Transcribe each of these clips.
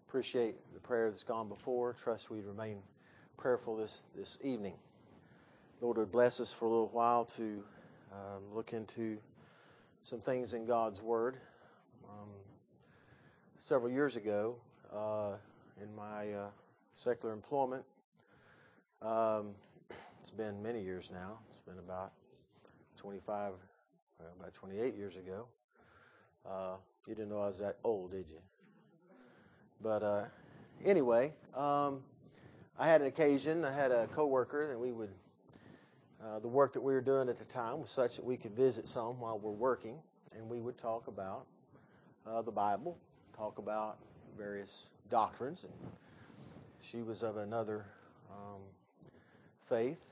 Appreciate the prayer that's gone before. Trust we remain prayerful this evening. Lord would bless us for a little while to look into some things in God's Word. Several years ago, in my secular employment, it's been many years now. It's been about 28 years ago. You didn't know I was that old, did you? But anyway, I had an occasion. I had a coworker, and we would the work that we were doing at the time was such that we could visit some while we're working, and we would talk about the Bible, talk about various doctrines. And she was of another faith,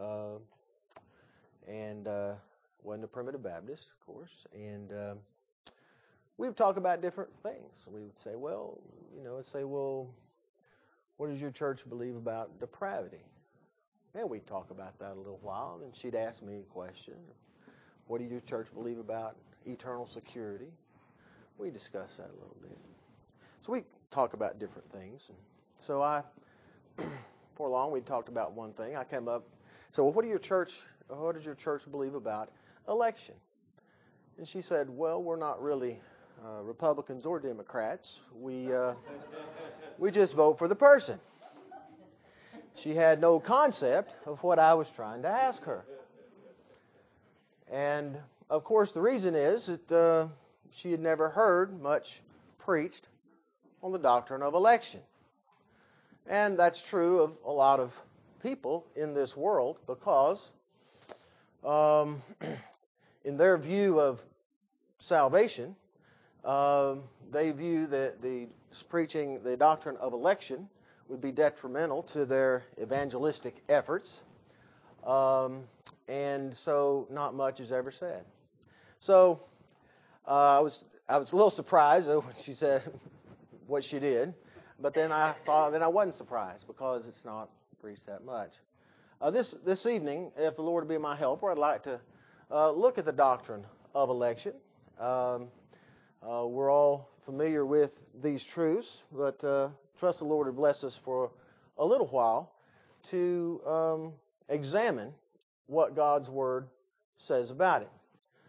and wasn't a primitive Baptist, of course, and we would talk about different things. We would say, well, what does your church believe about depravity? And we'd talk about that a little while, and then she'd ask me a question. What does your church believe about eternal security? We discussed that a little bit. So we talk about different things. And so before long, we talked about one thing. I came up, so what does your church believe about election? And she said, well, we're not really Republicans or Democrats. We just vote for the person. She had no concept of what I was trying to ask her. And, of course, the reason is that she had never heard much preached on the doctrine of election. And that's true of a lot of people in this world because in their view of salvation, they view that preaching the doctrine of election would be detrimental to their evangelistic efforts. And so not much is ever said. So I was a little surprised when she said what she did, but then I wasn't surprised because it's not preached that much. This evening, if the Lord would be my helper, I'd like to look at the doctrine of election. We're all familiar with these truths, but trust the Lord to bless us for a little while to examine what God's Word says about it.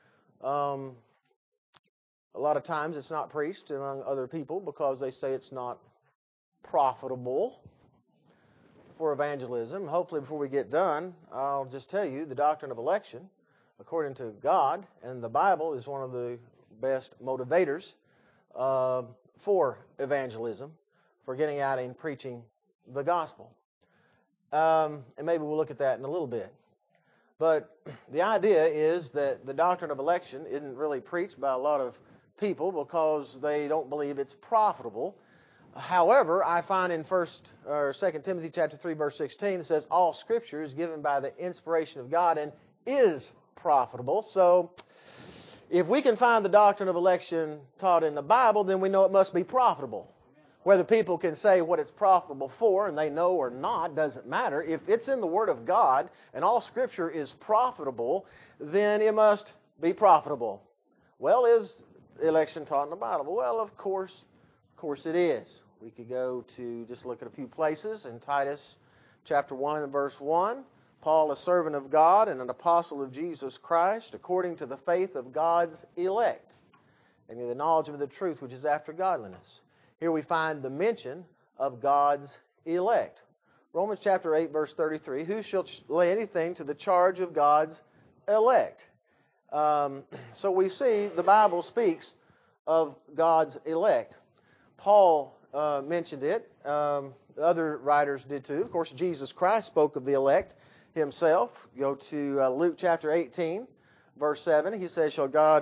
A lot of times it's not preached among other people because they say it's not profitable for evangelism. Hopefully before we get done, I'll just tell you the doctrine of election, according to God and the Bible, is one of the best motivators for evangelism, for getting out and preaching the gospel. And maybe we'll look at that in a little bit. But the idea is that the doctrine of election isn't really preached by a lot of people because they don't believe it's profitable. However, I find in 2 Timothy chapter 3, verse 16, it says, all Scripture is given by the inspiration of God and is profitable. So if we can find the doctrine of election taught in the Bible, then we know it must be profitable. Whether people can say what it's profitable for, and they know or not, doesn't matter. If it's in the Word of God, and all Scripture is profitable, then it must be profitable. Well, is election taught in the Bible? Well, of course it is. We could go to just look at a few places in Titus chapter 1 and verse 1. Paul, a servant of God and an apostle of Jesus Christ, according to the faith of God's elect, and in the knowledge of the truth which is after godliness. Here we find the mention of God's elect. Romans chapter 8, verse 33, who shall lay anything to the charge of God's elect? So we see the Bible speaks of God's elect. Paul mentioned it. Other writers did too. Of course, Jesus Christ spoke of the elect himself. Go to Luke chapter 18, verse 7. He says,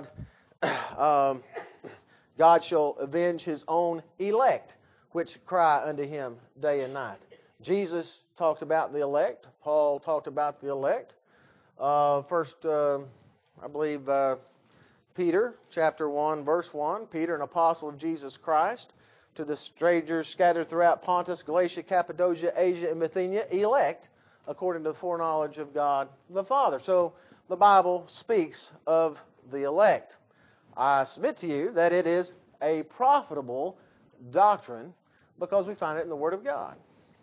God shall avenge His own elect, which cry unto Him day and night. Jesus talked about the elect. Paul talked about the elect. Peter, chapter 1, verse 1. Peter, an apostle of Jesus Christ, to the strangers scattered throughout Pontus, Galatia, Cappadocia, Asia, and Bithynia, elect, according to the foreknowledge of God the Father. So the Bible speaks of the elect. I submit to you that it is a profitable doctrine because we find it in the Word of God.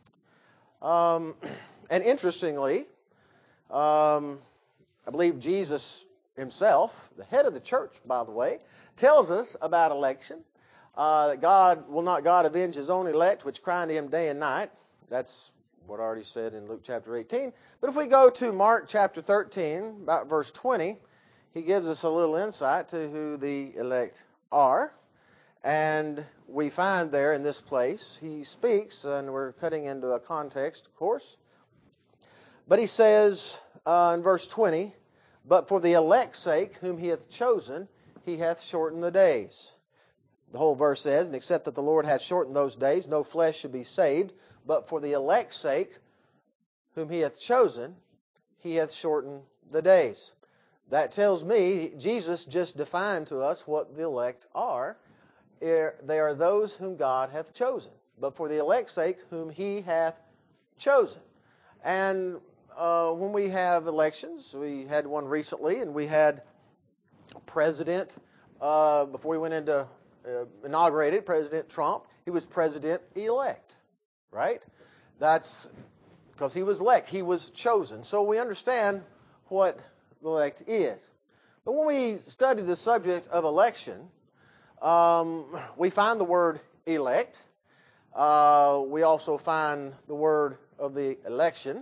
And interestingly, I believe Jesus himself, the head of the church, by the way, tells us about election, that God will not God avenge his own elect, which cry unto him day and night. That's what I already said in Luke chapter 18. But if we go to Mark chapter 13, about verse 20, he gives us a little insight to who the elect are. And we find there in this place, he speaks, and we're cutting into a context, of course. But he says in verse 20, "But for the elect's sake, whom he hath chosen, he hath shortened the days." The whole verse says, "And except that the Lord hath shortened those days, no flesh should be saved. But for the elect's sake, whom he hath chosen, he hath shortened the days." That tells me Jesus just defined to us what the elect are. They are those whom God hath chosen. But for the elect's sake, whom he hath chosen. And when we have elections, we had one recently, and we had President, before we went into inaugurated, President Trump, he was President-elect, right? That's because he was elect. He was chosen. So we understand what the elect is. But when we study the subject of election, we find the word elect. We also find the word of the election.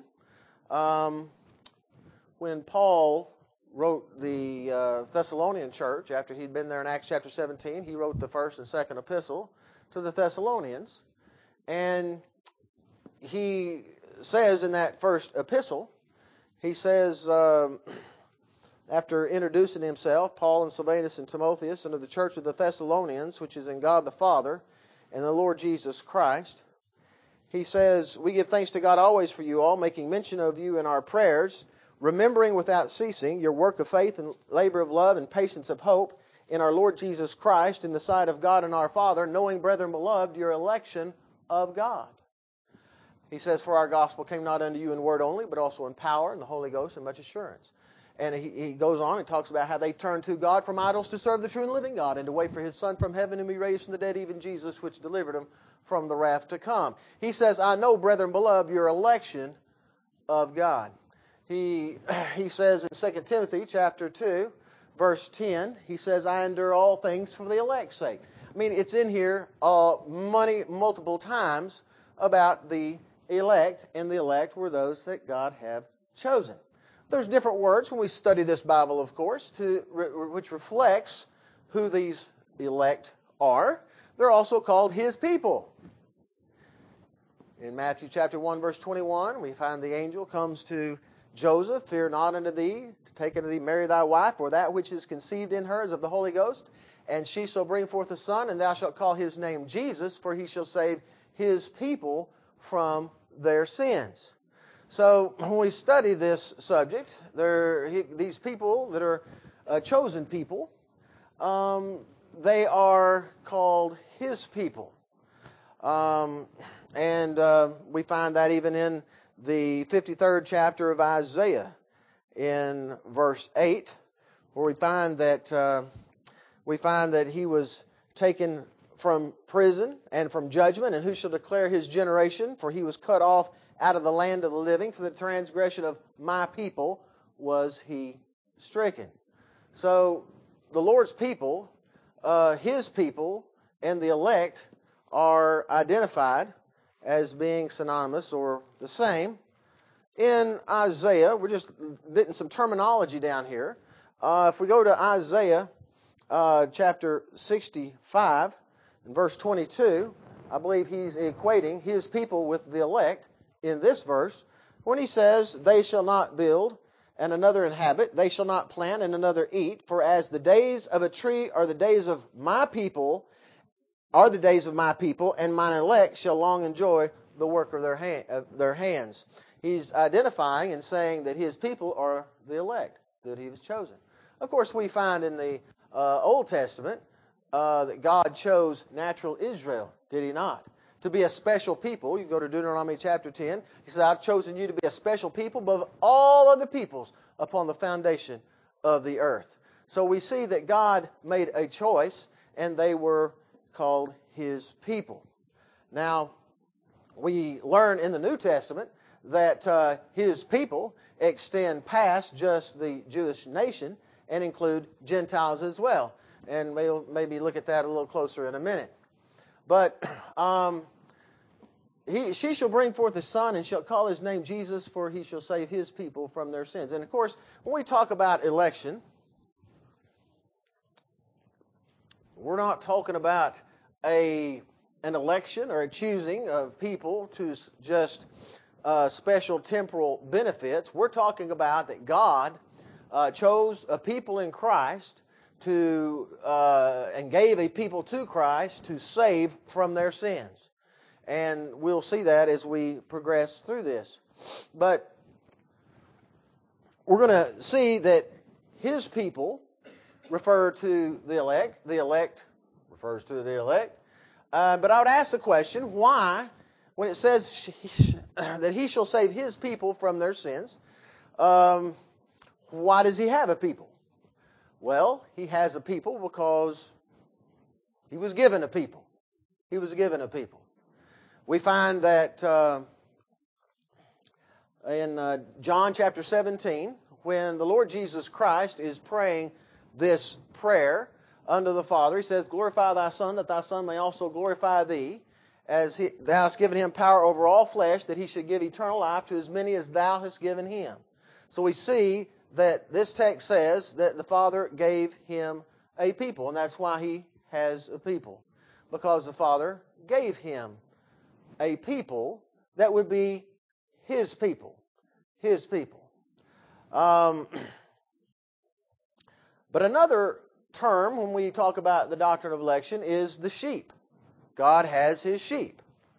When Paul wrote the Thessalonian church, after he'd been there in Acts chapter 17, he wrote the first and second epistle to the Thessalonians. And he says in that first epistle, he says, after introducing himself, Paul and Silvanus and Timotheus, unto the church of the Thessalonians, which is in God the Father and the Lord Jesus Christ, he says, "We give thanks to God always for you all, making mention of you in our prayers, remembering without ceasing your work of faith and labor of love and patience of hope in our Lord Jesus Christ in the sight of God and our Father, knowing, brethren beloved, your election of God." He says, "For our gospel came not unto you in word only, but also in power and the Holy Ghost and much assurance." And he goes on and talks about how they turned to God from idols to serve the true and living God and to wait for His Son from heaven whom He raised from the dead, even Jesus, which delivered Him from the wrath to come. He says, "I know, brethren beloved, your election of God." He says in 2 Timothy chapter 2, verse 10, he says, "I endure all things for the elect's sake." I mean, it's in here multiple times about the elect, and the elect were those that God have chosen. There's different words when we study this Bible, of course, which reflects who these elect are. They're also called His people. In Matthew chapter 1, verse 21, we find the angel comes to Joseph, "Fear not unto thee, to take unto thee Mary thy wife, for that which is conceived in her is of the Holy Ghost. And she shall bring forth a son, and thou shalt call his name Jesus, for he shall save his people from their sins." So when we study this subject, these people that are chosen people, they are called His people. And we find that even in the 53rd chapter of Isaiah in verse 8, where we find that he was taken from prison and from judgment, and who shall declare his generation? For he was cut off out of the land of the living. For the transgression of my people was he stricken. So the Lord's people, His people, and the elect are identified as being synonymous or the same. In Isaiah, we're just getting some terminology down here. If we go to Isaiah chapter 65 and verse 22, I believe he's equating His people with the elect in this verse when he says, "They shall not build and another inhabit, they shall not plant and another eat, for as the days of a tree are the days of my people, and mine elect shall long enjoy the work of their hands." He's identifying and saying that His people are the elect, that He was chosen. Of course, we find in the Old Testament that God chose natural Israel, did He not? To be a special people. You go to Deuteronomy chapter 10. He said, "I've chosen you to be a special people above all other peoples upon the foundation of the earth." So we see that God made a choice, and they were called His people. Now, we learn in the New Testament that His people extend past just the Jewish nation and include Gentiles as well. And we'll maybe look at that a little closer in a minute. But she shall bring forth a son and shall call his name Jesus, for he shall save his people from their sins. And of course, when we talk about election, we're not talking about an election or a choosing of people to just special temporal benefits. We're talking about that God chose a people in Christ to and gave a people to Christ to save from their sins. And we'll see that as we progress through this. But we're going to see that His people refer to the elect. The elect refers to the elect. But I would ask the question, why, when it says that He shall save His people from their sins, why does He have a people? Well, He has a people because He was given a people. He was given a people. We find that in John chapter 17, when the Lord Jesus Christ is praying this prayer unto the Father, He says, glorify Thy Son, that Thy Son may also glorify Thee, as Thou hast given Him power over all flesh, that He should give eternal life to as many as Thou hast given Him. So we see that this text says that the Father gave Him a people, and that's why He has a people, because the Father gave Him a people that would be His people. His people. But another term when we talk about the doctrine of election is the sheep. God has His sheep.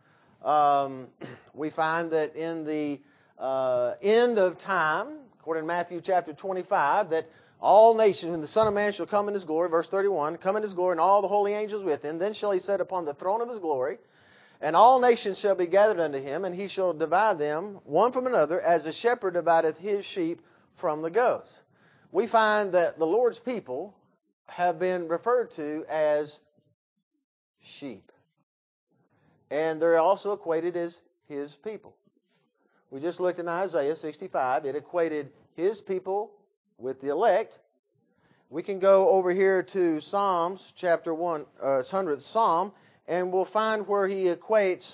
We find that in the end of time, according to Matthew chapter 25, that all nations, when the Son of Man shall come in His glory, verse 31, come in His glory and all the holy angels with Him, then shall He sit upon the throne of His glory, and all nations shall be gathered unto Him, and He shall divide them one from another, as the shepherd divideth his sheep from the goats. We find that the Lord's people have been referred to as sheep. And they're also equated as His people. We just looked in Isaiah 65. It equated His people with the elect. We can go over here to Psalms chapter 1, 100th Psalm, and we'll find where He equates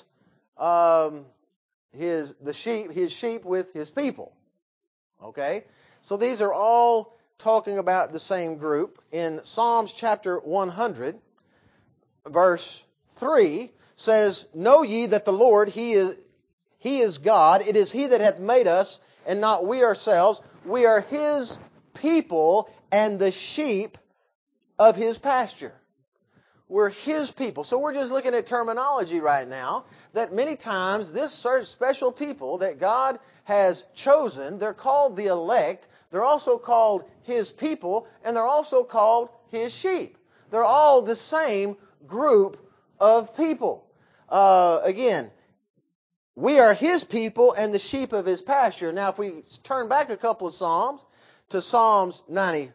his sheep with His people. Okay? So these are all talking about the same group. In Psalms chapter 100, verse 3, says, know ye that the Lord, He is God. It is He that hath made us, and not we ourselves. We are His people, and the sheep of His pasture. We're His people. So we're just looking at terminology right now, that many times this special people that God has chosen, they're called the elect, they're also called His people, and they're also called His sheep. They're all the same group of people. Again, we are His people and the sheep of His pasture. Now, if we turn back a couple of Psalms to Psalms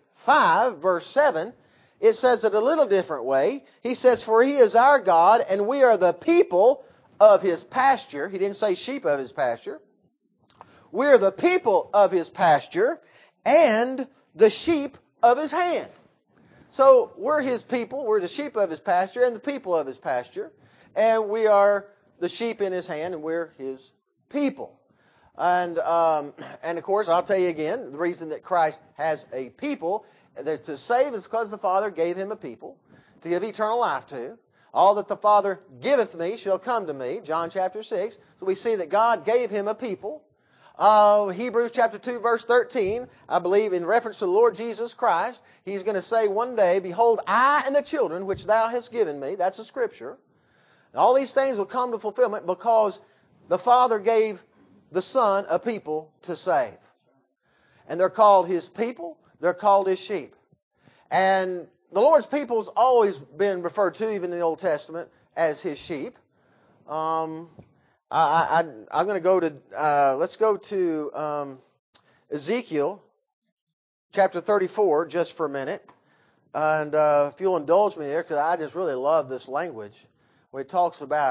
95, verse 7, it says it a little different way. He says, for He is our God, and we are the people of His pasture. He didn't say sheep of His pasture. We are the people of His pasture and the sheep of His hand. So we're His people, we're the sheep of His pasture and the people of His pasture. And we are the sheep in His hand, and we're His people. And of course, I'll tell you again, the reason that Christ has a people that to save is because the Father gave Him a people to give eternal life to. All that the Father giveth me shall come to me, John chapter 6. So we see that God gave Him a people. Hebrews chapter 2, verse 13, I believe in reference to the Lord Jesus Christ, He's going to say one day, behold, I and the children which Thou hast given me, that's a scripture. All these things will come to fulfillment because the Father gave the Son a people to save. And they're called His people. They're called His sheep. And the Lord's people has always been referred to, even in the Old Testament, as His sheep. I'm going to go to, let's go to Ezekiel chapter 34 just for a minute. And if you'll indulge me there, because I just really love this language, where it talks about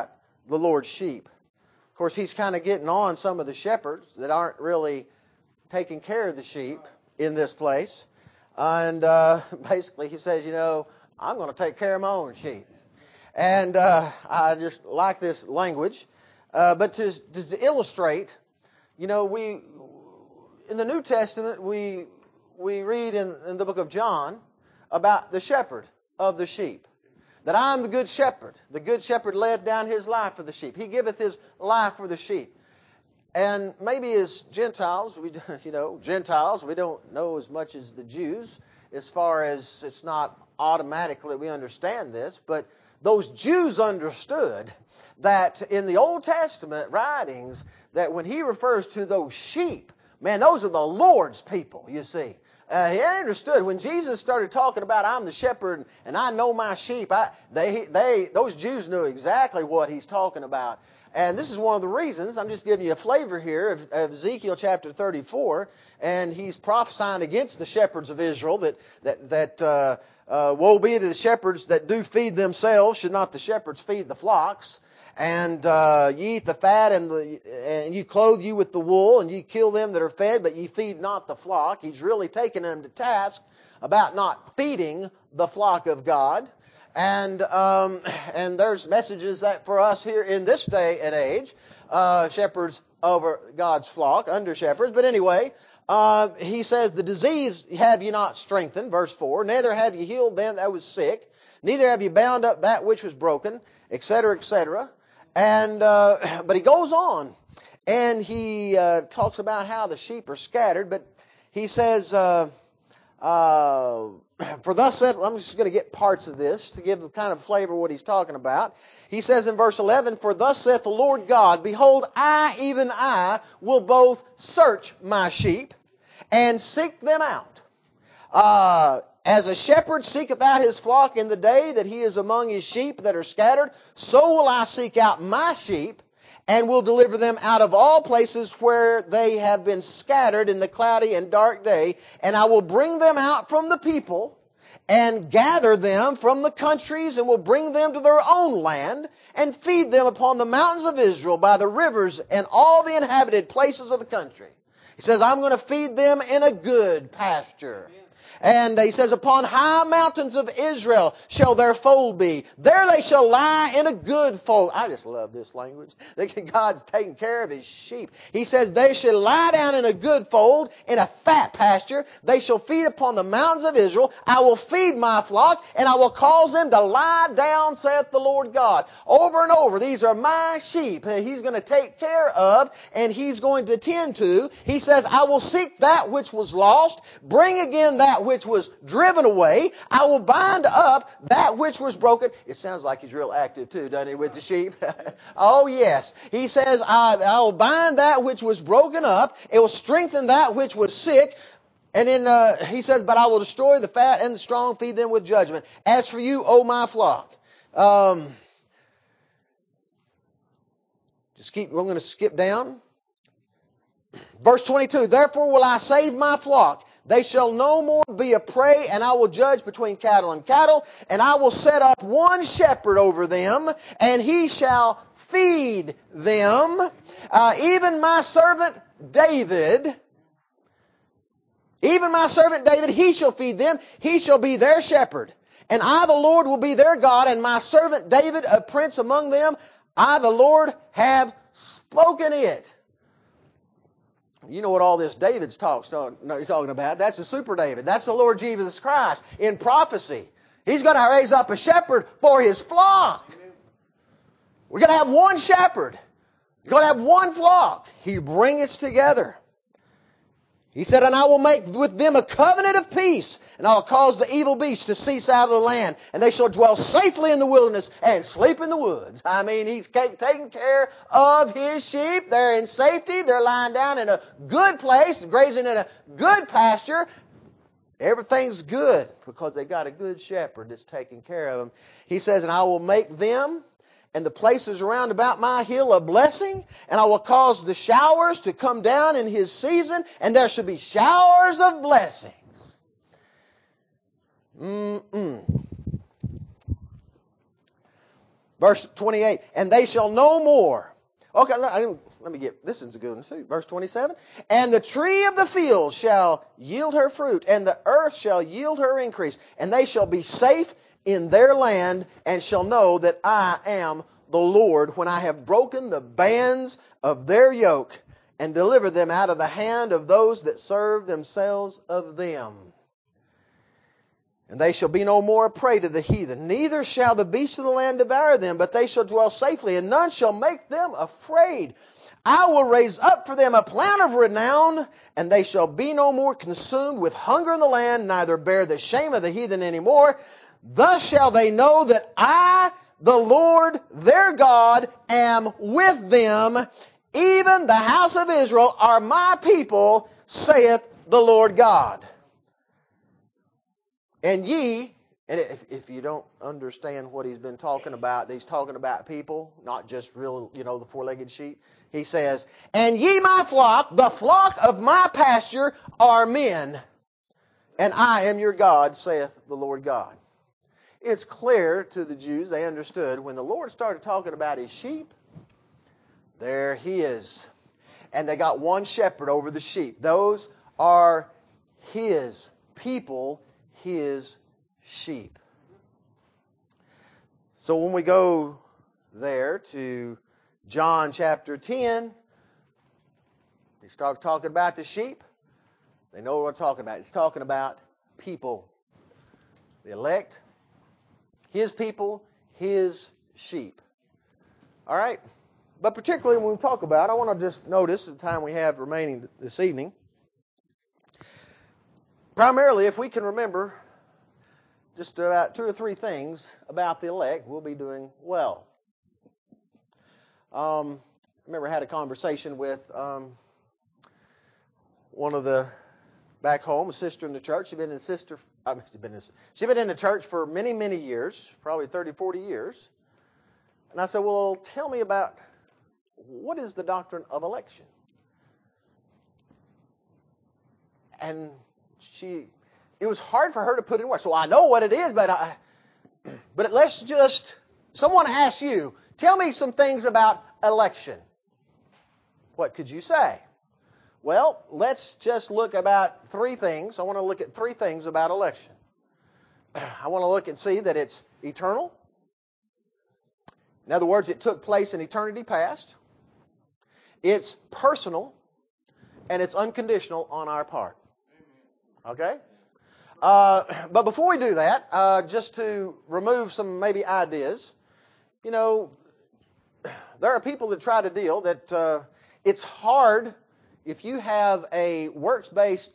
the Lord's sheep. Of course, he's kind of getting on some of the shepherds that aren't really taking care of the sheep in this place. And basically he says, I'm going to take care of my own sheep. And I just like this language. But to illustrate, we in the New Testament, we read in the book of John about the shepherd of the sheep. That I am the good shepherd. The good shepherd laid down his life for the sheep. He giveth his life for the sheep. And maybe as Gentiles, we don't know as much as the Jews, as far as it's not automatically that we understand this, but those Jews understood that in the Old Testament writings, that when he refers to those sheep, man, those are the Lord's people, you see. He understood when Jesus started talking about I'm the shepherd and I know my sheep. Those Jews knew exactly what he's talking about, and this is one of the reasons. I'm just giving you a flavor here of Ezekiel chapter 34, and he's prophesying against the shepherds of Israel that woe be to the shepherds that do feed themselves. Should not the shepherds feed the flocks? And ye eat the fat, and you clothe you with the wool, and ye kill them that are fed, but ye feed not the flock. He's really taking them to task about not feeding the flock of God. And there's messages that for us here in this day and age, shepherds over God's flock, under shepherds. But anyway, he says, the disease have ye not strengthened, verse 4, neither have ye healed them that was sick, neither have ye bound up that which was broken, etc., etc. And but he goes on, and he talks about how the sheep are scattered. But he says, for thus saith, I'm just going to get parts of this to give the kind of flavor of what he's talking about. He says in verse 11, for thus saith the Lord God, behold, I, even I, will both search my sheep and seek them out. As a shepherd seeketh out his flock in the day that he is among his sheep that are scattered, so will I seek out my sheep, and will deliver them out of all places where they have been scattered in the cloudy and dark day, and I will bring them out from the people, and gather them from the countries, and will bring them to their own land, and feed them upon the mountains of Israel, by the rivers, and all the inhabited places of the country. He says, I'm going to feed them in a good pasture. And he says, upon high mountains of Israel shall their fold be. There they shall lie in a good fold. I just love this language. God's taking care of His sheep. He says, they shall lie down in a good fold, in a fat pasture. They shall feed upon the mountains of Israel. I will feed my flock, and I will cause them to lie down, saith the Lord God. Over and over, these are my sheep. He's going to take care of, and He's going to tend to. He says, I will seek that which was lost, bring again that which was driven away. I will bind up that which was broken. It sounds like he's real active too, doesn't he, with the sheep? Oh, yes. He says, I will bind that which was broken up. It will strengthen that which was sick. And then he says, but I will destroy the fat and the strong, feed them with judgment. As for you, O my flock. I'm going to skip down. Verse 22, therefore will I save my flock. They shall no more be a prey, and I will judge between cattle and cattle, and I will set up one shepherd over them, and he shall feed them. Even my servant David, he shall feed them. He shall be their shepherd. And I, the Lord, will be their God, and my servant David, a prince among them. I, the Lord, have spoken it. You know what all this David's talking about. That's the super David. That's the Lord Jesus Christ in prophecy. He's going to raise up a shepherd for His flock. We're going to have one shepherd. We're going to have one flock. He brings us together. He said, and I will make with them a covenant of peace, and I'll cause the evil beasts to cease out of the land, and they shall dwell safely in the wilderness and sleep in the woods. I mean, He's taking care of His sheep. They're in safety. They're lying down in a good place, grazing in a good pasture. Everything's good because they got a good shepherd that's taking care of them. He says, and I will make them and the places around about my hill a blessing, and I will cause the showers to come down in His season, and there shall be showers of blessings. Verse 28, and they shall no more. Okay, let me get, this is a good one too. Verse 27, and the tree of the field shall yield her fruit, and the earth shall yield her increase, and they shall be safe in their land, and shall know that I am the Lord, when I have broken the bands of their yoke, and delivered them out of the hand of those that serve themselves of them. And they shall be no more a prey to the heathen, neither shall the beasts of the land devour them, but they shall dwell safely, and none shall make them afraid. I will raise up for them a plant of renown, and they shall be no more consumed with hunger in the land, neither bear the shame of the heathen any more. Thus shall they know that I, the Lord their God, am with them. Even the house of Israel are my people, saith the Lord God. And ye, and if you don't understand what he's been talking about, he's talking about people, not just real, the four-legged sheep. He says, and ye my flock, the flock of my pasture, are men, and I am your God, saith the Lord God. It's clear to the Jews, they understood, when the Lord started talking about His sheep, there He is. And they got one shepherd over the sheep. Those are His people, His sheep. So when we go there to John chapter 10, they start talking about the sheep. They know what we're talking about. It's talking about people. The elect, His people, His sheep. All right? But particularly when we talk about, I want to just notice the time we have remaining this evening. Primarily, if we can remember just about 2 or 3 things about the elect, we'll be doing well. I remember I had a conversation with one of the back home, a sister in the church. She'd been in the church for many, many years, probably 30, 40 years. And I said, well, tell me about what is the doctrine of election? And it was hard for her to put in words. So I know what it is, but let's just, someone asks you, tell me some things about election. What could you say? Well, let's just look about 3 things. I want to look at 3 things about election. I want to look and see that it's eternal. In other words, it took place in eternity past. It's personal. And it's unconditional on our part. Okay? But before we do that, just to remove some maybe ideas, there are people that try to deal that it's hard if you have a works-based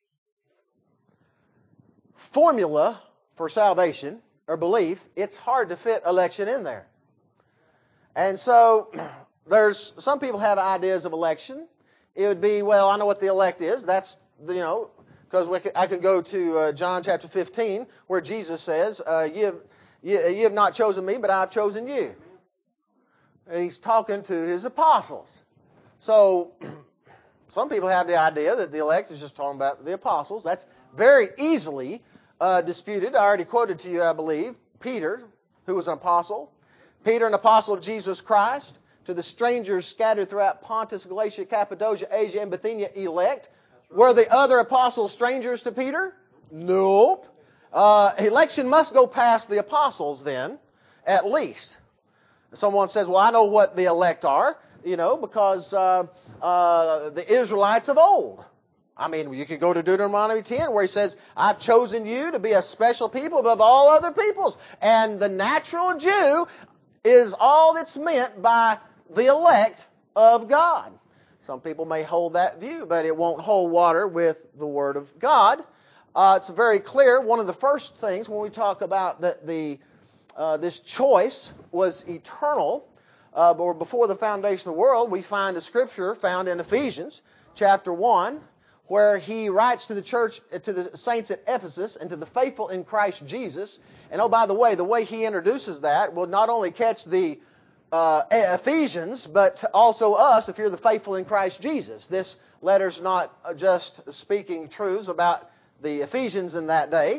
formula for salvation or belief, it's hard to fit election in there. And so there's some people have ideas of election. It would be, well, I know what the elect is. That's, because I could go to John chapter 15 where Jesus says, you have not chosen me, but I have chosen you. And He's talking to His apostles. So some people have the idea that the elect is just talking about the apostles. That's very easily disputed. I already quoted to you, I believe, Peter, who was an apostle. Peter, an apostle of Jesus Christ. To the strangers scattered throughout Pontus, Galatia, Cappadocia, Asia, and Bithynia, elect. Were the other apostles strangers to Peter? Nope. Election must go past the apostles then, at least. Someone says, well, I know what the elect are, because the Israelites of old. I mean, you could go to Deuteronomy 10 where He says, I've chosen you to be a special people above all other peoples. And the natural Jew is all that's meant by the elect of God. Some people may hold that view, but it won't hold water with the Word of God. It's very clear. One of the first things when we talk about this choice was eternal, or before the foundation of the world, we find a scripture found in Ephesians chapter 1, where he writes to the church, to the saints at Ephesus, and to the faithful in Christ Jesus. And oh, by the way he introduces that will not only catch the Ephesians, but also us if you're the faithful in Christ Jesus. This letter's not just speaking truths about the Ephesians in that day,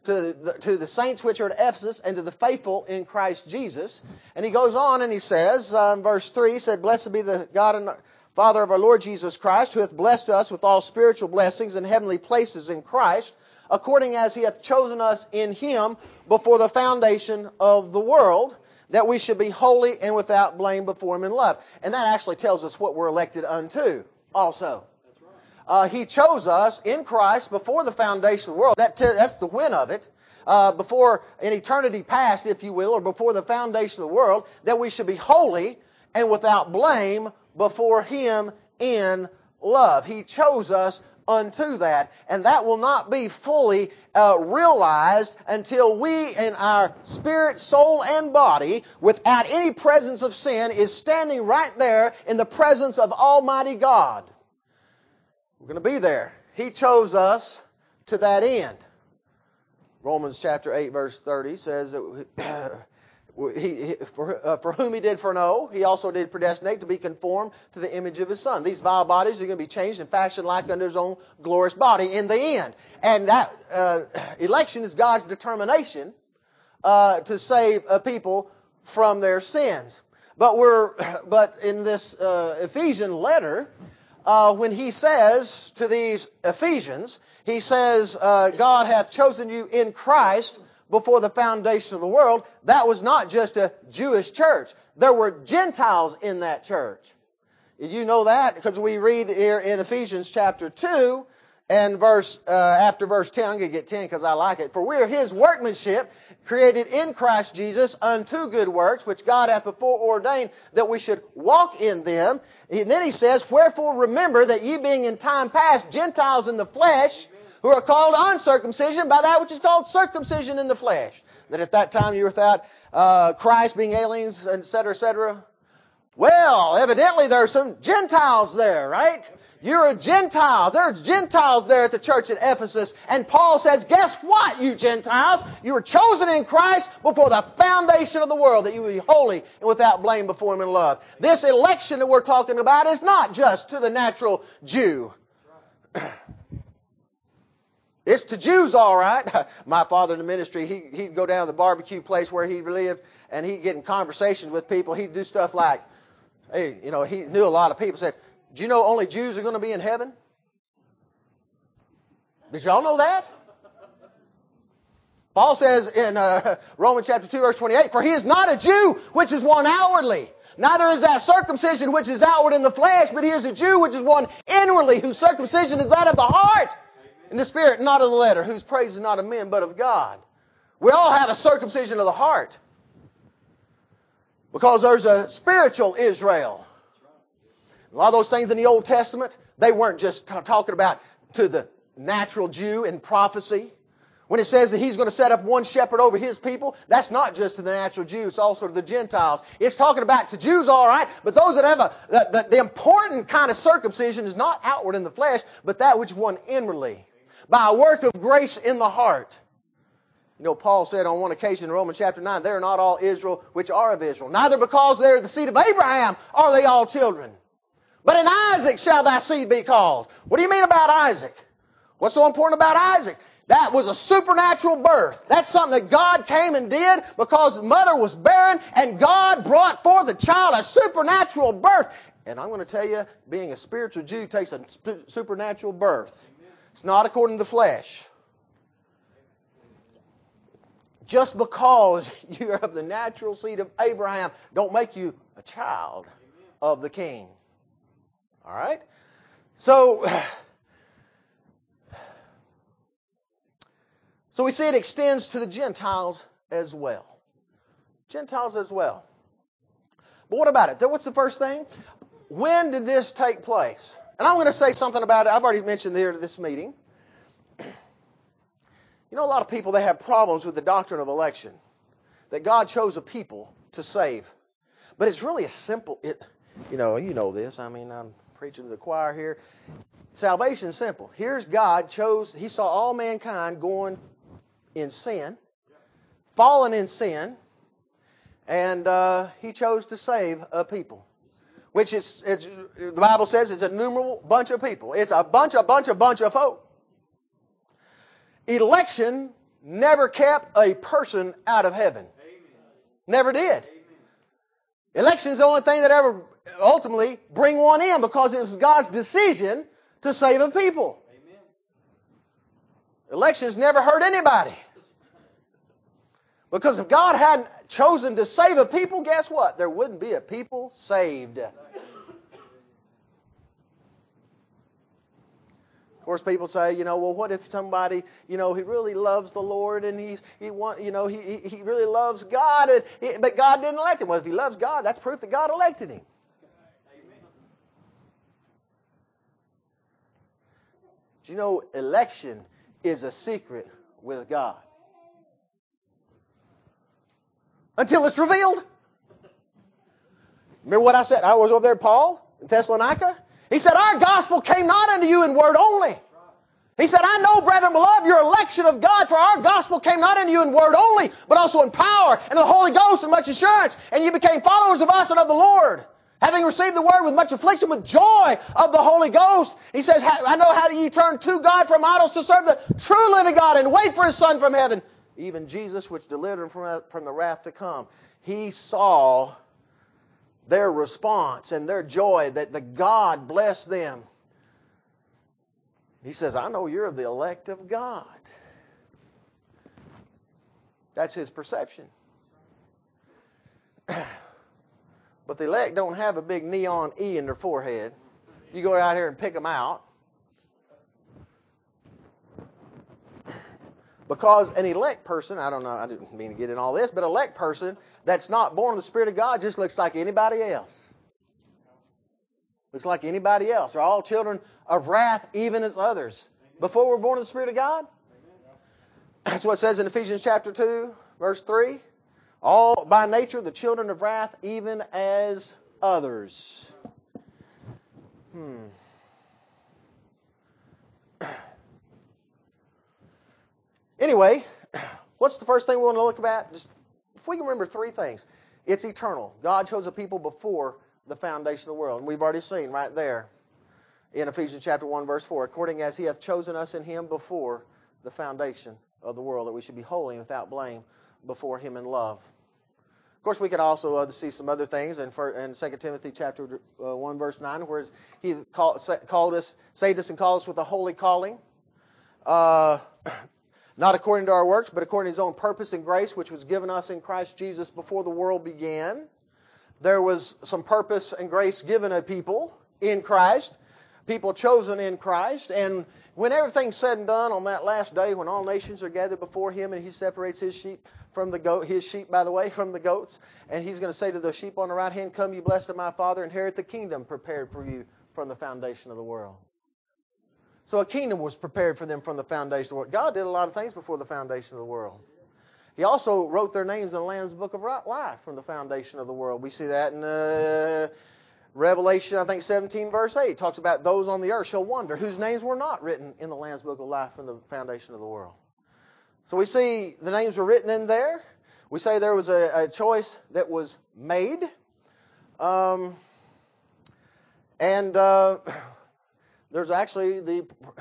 to the saints which are at Ephesus and to the faithful in Christ Jesus. And he goes on and he says, in verse 3, he said, Blessed be the God and Father of our Lord Jesus Christ, who hath blessed us with all spiritual blessings in heavenly places in Christ, according as He hath chosen us in Him before the foundation of the world, that we should be holy and without blame before Him in love. And that actually tells us what we're elected unto also. He chose us in Christ before the foundation of the world. That's the when of it. Before in eternity past, if you will, or before the foundation of the world, that we should be holy and without blame before Him in love. He chose us unto that. And that will not be fully realized until we in our spirit, soul, and body, without any presence of sin, is standing right there in the presence of Almighty God. We're going to be there. He chose us to that end. Romans chapter 8 verse 30 says that for whom He did foreknow, He also did predestinate to be conformed to the image of His Son. These vile bodies are going to be changed and fashioned like unto His own glorious body in the end. And that election is God's determination to save a people from their sins. But in this Ephesian letter, when he says to these Ephesians, he says, God hath chosen you in Christ before the foundation of the world. That was not just a Jewish church. There were Gentiles in that church. You know that because we read here in Ephesians chapter 2 and after verse 10. I'm going to get 10 because I like it. For we are His workmanship, created in Christ Jesus unto good works, which God hath before ordained that we should walk in them. And then he says, Wherefore remember that ye being in time past Gentiles in the flesh, who are called uncircumcision by that which is called circumcision in the flesh. That at that time you were without Christ, being aliens, etc., etc. Well, evidently there are some Gentiles there, right? You're a Gentile. There's Gentiles there at the church at Ephesus. And Paul says, guess what, you Gentiles? You were chosen in Christ before the foundation of the world, that you would be holy and without blame before Him in love. This election that we're talking about is not just to the natural Jew. It's to Jews, all right. My father in the ministry, he'd go down to the barbecue place where he lived, and he'd get in conversations with people. He'd do stuff like, hey, he knew a lot of people. Said, do you know only Jews are going to be in heaven? Did y'all know that? Paul says in Romans chapter 2, verse 28, For he is not a Jew, which is one outwardly. Neither is that circumcision which is outward in the flesh, but he is a Jew, which is one inwardly, whose circumcision is that of the heart, in the spirit, not of the letter, whose praise is not of men, but of God. We all have a circumcision of the heart. Because there's a spiritual Israel. A lot of those things in the Old Testament, they weren't just talking about to the natural Jew in prophecy. When it says that He's going to set up one shepherd over His people, that's not just to the natural Jew, it's also to the Gentiles. It's talking about to Jews, all right, but those that have the important kind of circumcision is not outward in the flesh, but that which one inwardly, by a work of grace in the heart. Paul said on one occasion in Romans chapter 9, they are not all Israel which are of Israel. Neither because they are the seed of Abraham are they all children. But in Isaac shall thy seed be called. What do you mean about Isaac? What's so important about Isaac? That was a supernatural birth. That's something that God came and did because his mother was barren, and God brought forth a child, a supernatural birth. And I'm going to tell you, being a spiritual Jew takes a supernatural birth. It's not according to the flesh. Just because you're of the natural seed of Abraham don't make you a child of the King. All right? So we see it extends to the Gentiles as well. Gentiles as well. But what about it? What's the first thing? When did this take place? And I'm going to say something about it. I've already mentioned here at this meeting. A lot of people, they have problems with the doctrine of election. That God chose a people to save. But it's really a simple, you know this. I mean, I'm preaching to the choir here. Salvation is simple. Here's God chose, He saw all mankind going in sin, fallen in sin, and He chose to save a people. Which the Bible says it's a innumerable bunch of people. It's a bunch of folk. Election never kept a person out of heaven. Never did. Election is the only thing that ever ultimately bring one in, because it was God's decision to save a people. Elections never hurt anybody. Because if God hadn't chosen to save a people, guess what? There wouldn't be a people saved. Of course, people say, well, what if somebody, he really loves the Lord and he really loves God, but God didn't elect him. Well, if he loves God, that's proof that God elected him. Do you know election is a secret with God? Until it's revealed. Remember what I said? I was over there, Paul, in Thessalonica. He said, our gospel came not unto you in word only. He said, I know, brethren beloved, your election of God, for our gospel came not unto you in word only, but also in power and in the Holy Ghost and much assurance. And you became followers of us and of the Lord, having received the word with much affliction, with joy of the Holy Ghost. He says, I know how ye turn to God from idols to serve the true living God and wait for His Son from heaven, even Jesus, which delivered him from the wrath to come. He saw their response and their joy that the God blessed them. He says, I know you're the elect of God. That's his perception. But the elect don't have a big neon E in their forehead. You go out here and pick them out. Because an elect person, I don't know, I didn't mean to get in all this, but an elect person that's not born of the Spirit of God just looks like anybody else. Looks like anybody else. They're all children of wrath, even as others. Before we're born of the Spirit of God? That's what it says in Ephesians chapter 2, verse 3. All by nature the children of wrath, even as others. Anyway, what's the first thing we want to look at? Just, if we can remember three things. It's eternal. God chose a people before the foundation of the world. And we've already seen right there in Ephesians chapter 1, verse 4, according as He hath chosen us in Him before the foundation of the world, that we should be holy and without blame before Him in love. Of course, we could also see some other things in 2 Timothy chapter 1, verse 9, where He saved us and called us with a holy calling. Not according to our works, but according to His own purpose and grace, which was given us in Christ Jesus before the world began. There was some purpose and grace given to people in Christ, people chosen in Christ. And when everything's said and done on that last day, when all nations are gathered before Him and He separates His sheep from the goat, His sheep, by the way, from the goats, and He's going to say to the sheep on the right hand, come, you blessed of my Father, inherit the kingdom prepared for you from the foundation of the world. So a kingdom was prepared for them from the foundation of the world. God did a lot of things before the foundation of the world. He also wrote their names in the Lamb's Book of Life from the foundation of the world. We see that in Revelation, I think 17, verse 8. It talks about those on the earth shall wonder whose names were not written in the Lamb's Book of Life from the foundation of the world. So we see the names were written in there. We say there was a choice that was made. There's actually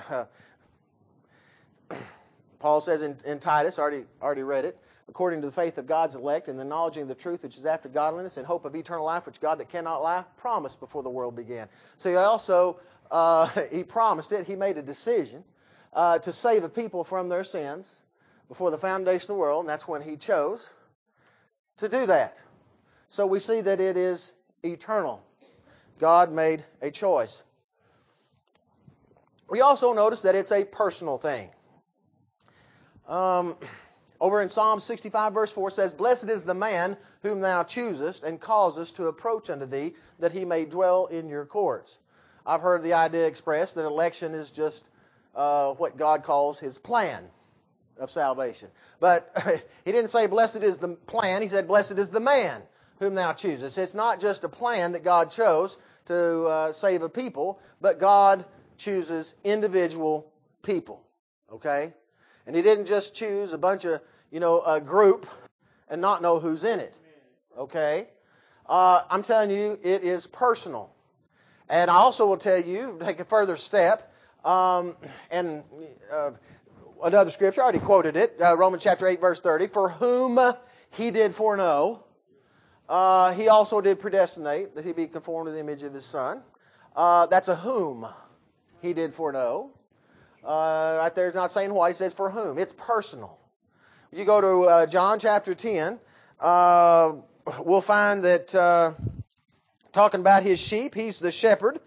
Paul says in Titus, already read it, according to the faith of God's elect and the knowledge of the truth which is after godliness and hope of eternal life, which God that cannot lie promised before the world began. So He also, He promised it. He made a decision to save a people from their sins before the foundation of the world, and that's when He chose to do that. So we see that it is eternal. God made a choice. We also notice that it's a personal thing. Over in Psalm 65 verse 4 says, blessed is the man whom thou choosest and causest to approach unto thee, that he may dwell in your courts. I've heard the idea expressed that election is just what God calls His plan of salvation. But He didn't say blessed is the plan, He said blessed is the man whom thou choosest. It's not just a plan that God chose to save a people, but God chooses individual people. Okay? And He didn't just choose a bunch of, a group and not know who's in it. Okay? I'm telling you, it is personal. And I also will tell you, take a further step, another scripture. I already quoted it. Romans chapter 8, verse 30. For whom He did foreknow, He also did predestinate that He be conformed to the image of His Son. That's a whom He did foreknow. Right there, it's not saying what. He says for whom. It's personal. You go to John chapter 10, we'll find that talking about His sheep, He's the shepherd.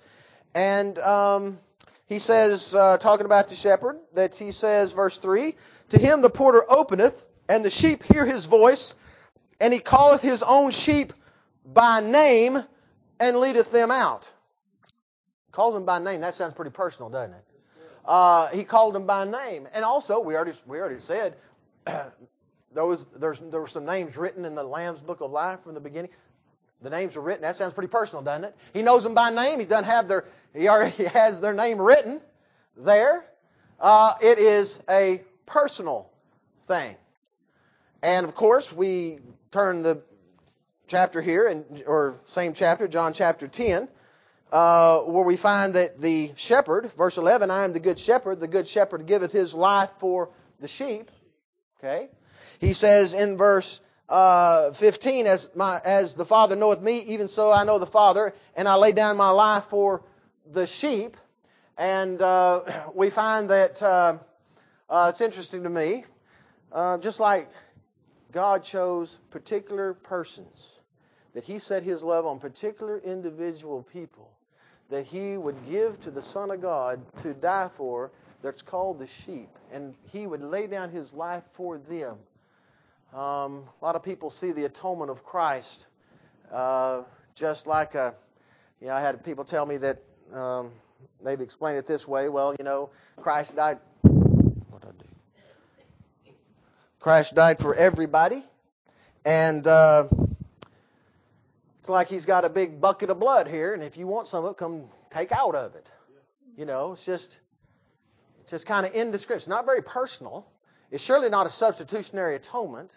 And He says, talking about the shepherd, that He says, verse 3, to Him the porter openeth, and the sheep hear His voice, and He calleth His own sheep by name, and leadeth them out. Calls them by name. That sounds pretty personal, doesn't it? He called them by name. And also, we already said, there were some names written in the Lamb's Book of Life from the beginning. The names are written. That sounds pretty personal, doesn't it? He knows them by name. He already has their name written there. It is a personal thing. And of course, we turn the chapter here, or same chapter, John chapter 10, where we find that the shepherd, verse 11, I am the good shepherd giveth his life for the sheep. Okay? He says in verse 15, as the Father knoweth me, even so I know the Father, and I lay down my life for the sheep. And we find that it's interesting to me, just like God chose particular persons, that He set His love on particular individual people, that He would give to the Son of God to die for, that's called the sheep. And He would lay down His life for them. A lot of people see the atonement of Christ just like I had people tell me that they've explained it this way. Well, Christ died. What did I do? Christ died for everybody, and it's like He's got a big bucket of blood here, and if you want some of it, come take out of it. It's just kind of indescriptive. It's not very personal. It's surely not a substitutionary atonement.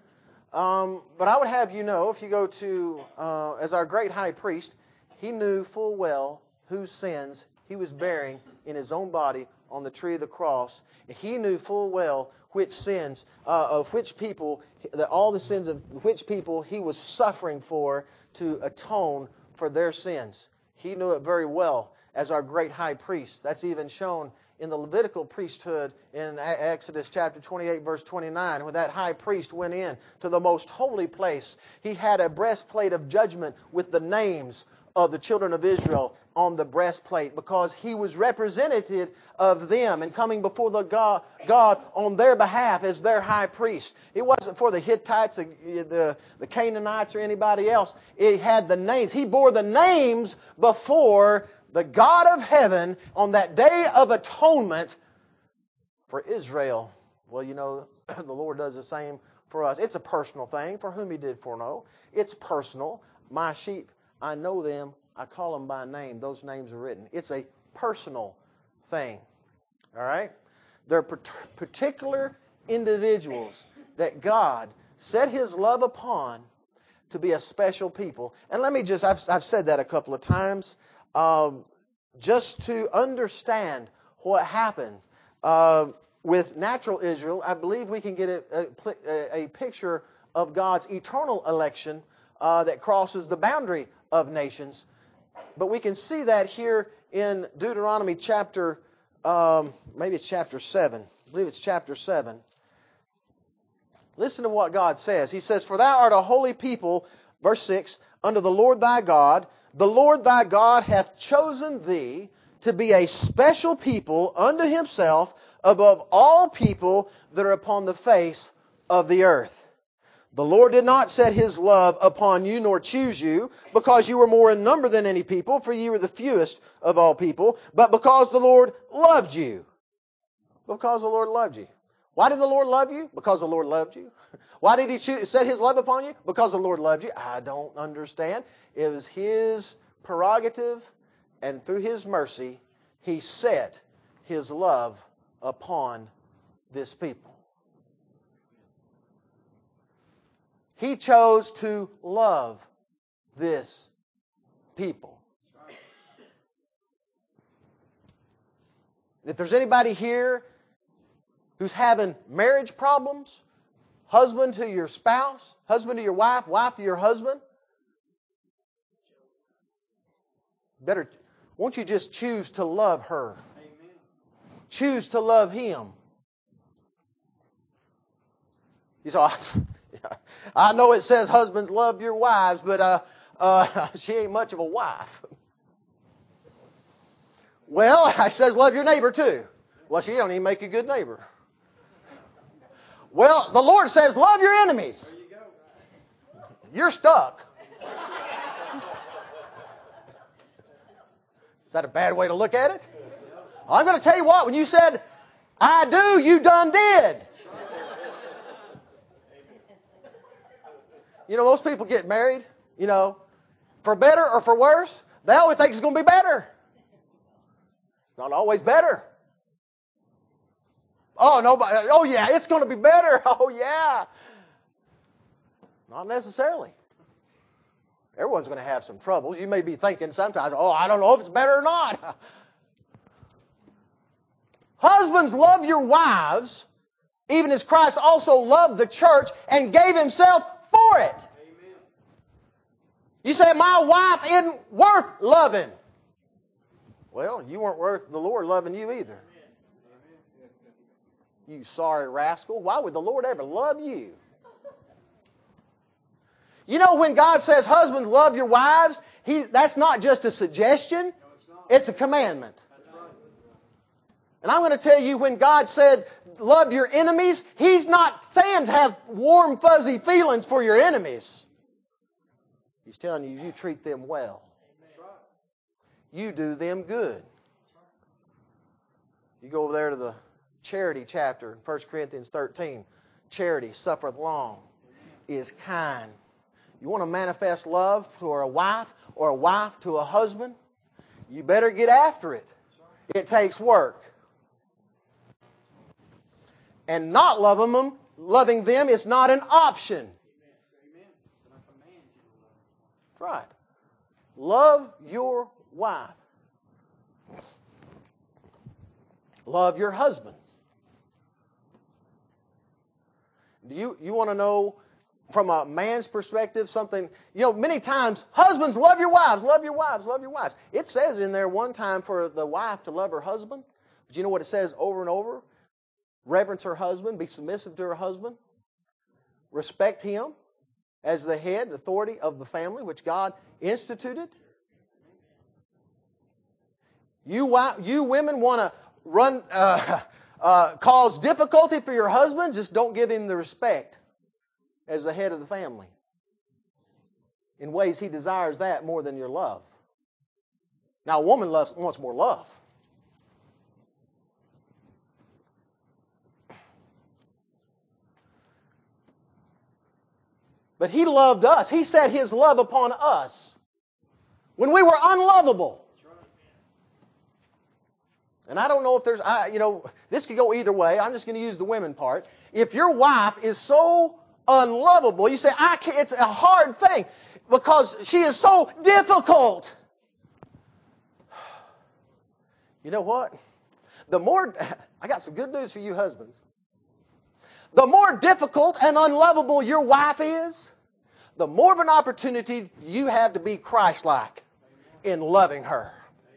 But I would have you know, if you go to, as our great high priest, He knew full well whose sins He was bearing in His own body on the tree of the cross. He knew full well which sins, of which people, all the sins of which people He was suffering for to atone for their sins. He knew it very well as our great high priest. That's even shown in the Levitical priesthood in Exodus chapter 28, verse 29, when that high priest went in to the most holy place. He had a breastplate of judgment with the names of the children of Israel on the breastplate, because he was representative of them and coming before the God on their behalf as their high priest. It wasn't for the Hittites, the Canaanites, or anybody else. It had the names. He bore the names before the God of heaven on that day of atonement for Israel. Well, the Lord does the same for us. It's a personal thing. For whom He did foreknow. It's personal. My sheep, I know them. I call them by name. Those names are written. It's a personal thing. All right? There are particular individuals that God set His love upon to be a special people. And let me I've said that a couple of times. Just to understand what happened with natural Israel, I believe we can get a picture of God's eternal election that crosses the boundary of nations. But we can see that here in Deuteronomy chapter, maybe it's chapter 7. I believe it's chapter 7. Listen to what God says. He says, for thou art a holy people, verse 6, unto the Lord thy God. The Lord thy God hath chosen thee to be a special people unto Himself above all people that are upon the face of the earth. The Lord did not set His love upon you nor choose you because you were more in number than any people, for ye were the fewest of all people, but because the Lord loved you. Because the Lord loved you. Why did the Lord love you? Because the Lord loved you. Why did He set His love upon you? Because the Lord loved you. I don't understand. It was His prerogative, and through His mercy, He set His love upon this people. He chose to love this people. If there's anybody here who's having marriage problems, husband to your spouse, husband to your wife, wife to your husband, won't you just choose to love her? Amen. Choose to love him. You say, I know it says husbands love your wives, but she ain't much of a wife. Well, it says love your neighbor too. Well, she don't even make a good neighbor. Well, the Lord says love your enemies. You're stuck. Is that a bad way to look at it? I'm going to tell you what, when you said, I do, you done did. You know, most people get married, you know, for better or for worse. They always think it's going to be better. Not always better. Oh yeah, it's going to be better. Oh yeah. Not necessarily. Everyone's going to have some troubles. You may be thinking sometimes, I don't know if it's better or not. Husbands, love your wives, even as Christ also loved the church and gave himself for it. Amen. You say, my wife isn't worth loving. Well, you weren't worth the Lord loving you either. You sorry rascal. Why would the Lord ever love you? You know, when God says, husbands, love your wives, that's not just a suggestion. It's a commandment. And I'm going to tell you, when God said, love your enemies, He's not saying to have warm, fuzzy feelings for your enemies. He's telling you, you treat them well. You do them good. You go over there to the charity chapter in 1 Corinthians 13. Charity suffereth long, is kind. You want to manifest love for a wife or a wife to a husband? You better get after it. It takes work. And not loving them is not an option. That's right. Love your wife. Love your husband. Do you want to know from a man's perspective something? You know, many times, husbands, love your wives, love your wives, love your wives. It says in there one time for the wife to love her husband. But you know what it says over and over? Reverence her husband, be submissive to her husband. Respect him as the head, authority of the family, which God instituted. You women want to cause difficulty for your husband, just don't give him the respect as the head of the family. In ways he desires that more than your love. Now, a woman wants more love. But He loved us. He set His love upon us when we were unlovable. And I don't know if there's, this could go either way. I'm just going to use the women part. If your wife is so unlovable, you say, it's a hard thing because she is so difficult. You know what? I got some good news for you husbands. The more difficult and unlovable your wife is, the more of an opportunity you have to be Christ-like in loving her.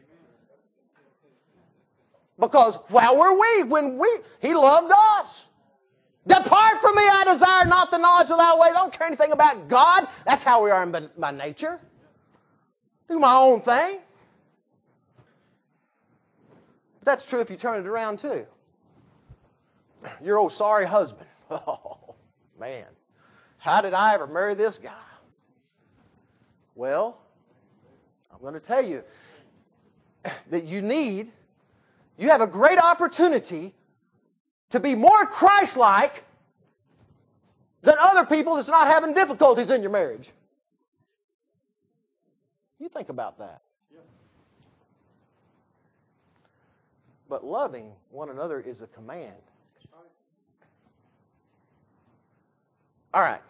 Because where were we? He loved us. Depart from me, I desire not the knowledge of thy ways. I don't care anything about God. That's how we are by nature. Do my own thing. That's true if you turn it around too. Your old sorry husband. Oh, man. How did I ever marry this guy? Well, I'm going to tell you that you have a great opportunity to be more Christ-like than other people that's not having difficulties in your marriage. You think about that. But loving one another is a command. All right.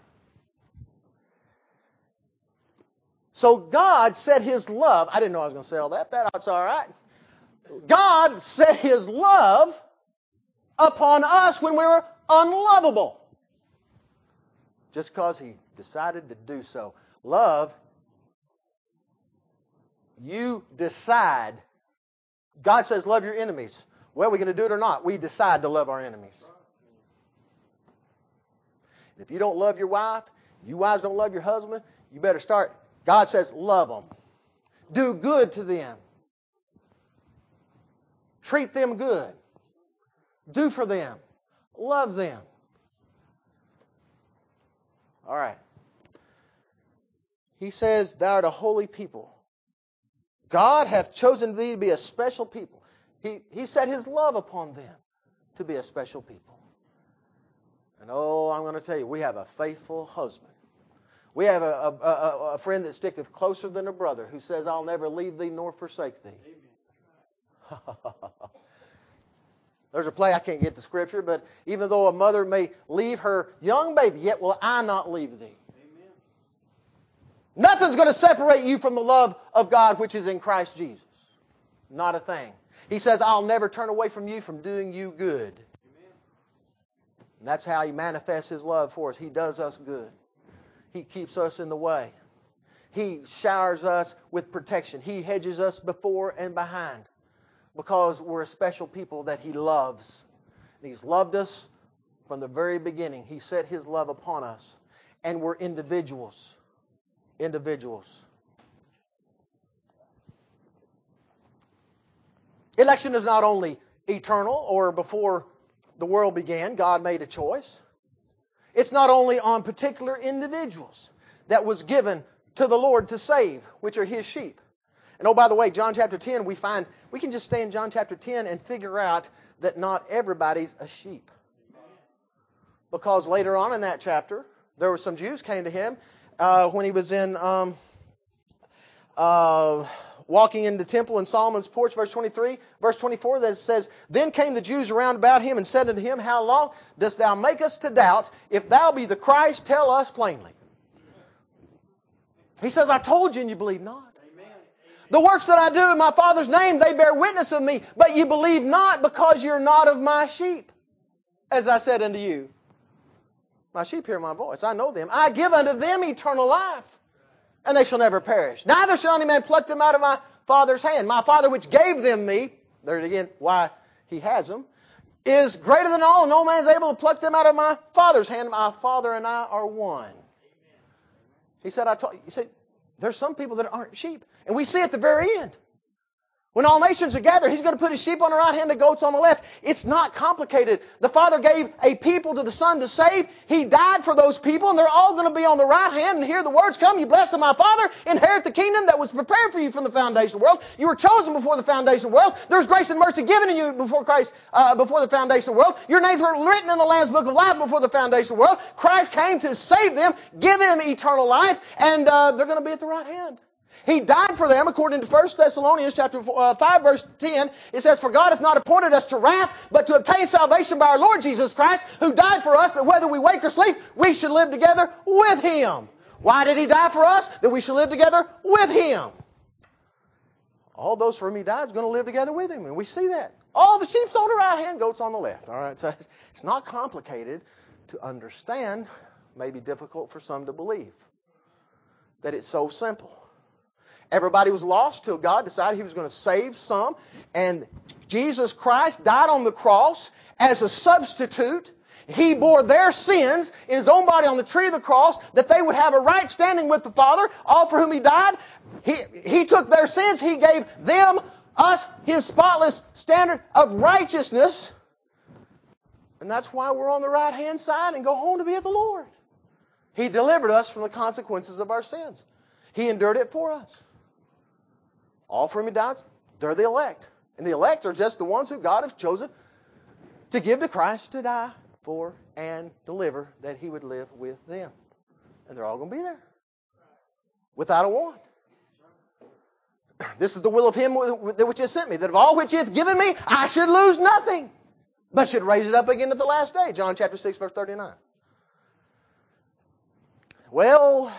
So God set His love. I didn't know I was going to say all that. That's all right. God set His love upon us when we were unlovable. Just because He decided to do so. Love, you decide. God says love your enemies. Well, are we going to do it or not? We decide to love our enemies. If you don't love your wife, you wives don't love your husband, you better start. God says love them. Do good to them. Treat them good. Do for them. Love them. All right. He says, thou art a holy people. God hath chosen thee to be a special people. He set His love upon them to be a special people. And I'm going to tell you, we have a faithful husband. We have a friend that sticketh closer than a brother, who says, I'll never leave thee nor forsake thee. There's a play, I can't get the scripture, but even though a mother may leave her young baby, yet will I not leave thee. Amen. Nothing's going to separate you from the love of God which is in Christ Jesus. Not a thing. He says, I'll never turn away from you from doing you good. Amen. And that's how He manifests His love for us. He does us good. He keeps us in the way. He showers us with protection. He hedges us before and behind. Because we're a special people that He loves. And He's loved us from the very beginning. He set His love upon us. And we're individuals. Individuals. Election is not only eternal or before the world began, God made a choice. It's not only on particular individuals that was given to the Lord to save, which are His sheep. And by the way, John chapter 10, we can just stay in John chapter 10 and figure out that not everybody's a sheep. Because later on in that chapter, there were some Jews came to Him when He was in walking in the temple in Solomon's porch, verse 23, verse 24, that says, Then came the Jews around about Him and said unto Him, How long dost thou make us to doubt? If thou be the Christ, tell us plainly. He says, I told you and you believe not. The works that I do in my Father's name, they bear witness of me. But you believe not because you're not of my sheep. As I said unto you, my sheep hear my voice. I know them. I give unto them eternal life. And they shall never perish. Neither shall any man pluck them out of my Father's hand. My Father which gave them me, there it again, why He has them, is greater than all. No man is able to pluck them out of my Father's hand. My Father and I are one. He said, there's some people that aren't sheep. And we see at the very end. When all nations are gathered, He's going to put His sheep on the right hand, the goats on the left. It's not complicated. The Father gave a people to the Son to save. He died for those people, and they're all going to be on the right hand and hear the words, Come, you blessed of my Father, inherit the kingdom that was prepared for you from the foundation of the world. You were chosen before the foundation of the world. There's grace and mercy given to you before the foundation of the world. Your names were written in the Lamb's Book of Life before the foundation of the world. Christ came to save them, give them eternal life, and they're going to be at the right hand. He died for them, according to 1 Thessalonians chapter 5, verse 10. It says, For God hath not appointed us to wrath, but to obtain salvation by our Lord Jesus Christ, who died for us, that whether we wake or sleep, we should live together with Him. Why did He die for us? That we should live together with Him. All those for whom He died is going to live together with Him. And we see that. All the sheep's on the right hand, goats on the left. All right, so it's not complicated to understand. Maybe difficult for some to believe. That it's so simple. Everybody was lost till God decided He was going to save some. And Jesus Christ died on the cross as a substitute. He bore their sins in His own body on the tree of the cross, that they would have a right standing with the Father, all for whom He died. He took their sins. He gave them, us, His spotless standard of righteousness. And that's why we're on the right-hand side and go home to be with the Lord. He delivered us from the consequences of our sins. He endured it for us. All for whom He died, they're the elect. And the elect are just the ones who God has chosen to give to Christ to die for and deliver, that He would live with them. And they're all going to be there. Without a want. This is the will of Him which has sent me, that of all which He hath given me, I should lose nothing, but should raise it up again at the last day. John chapter 6, verse 39. Well,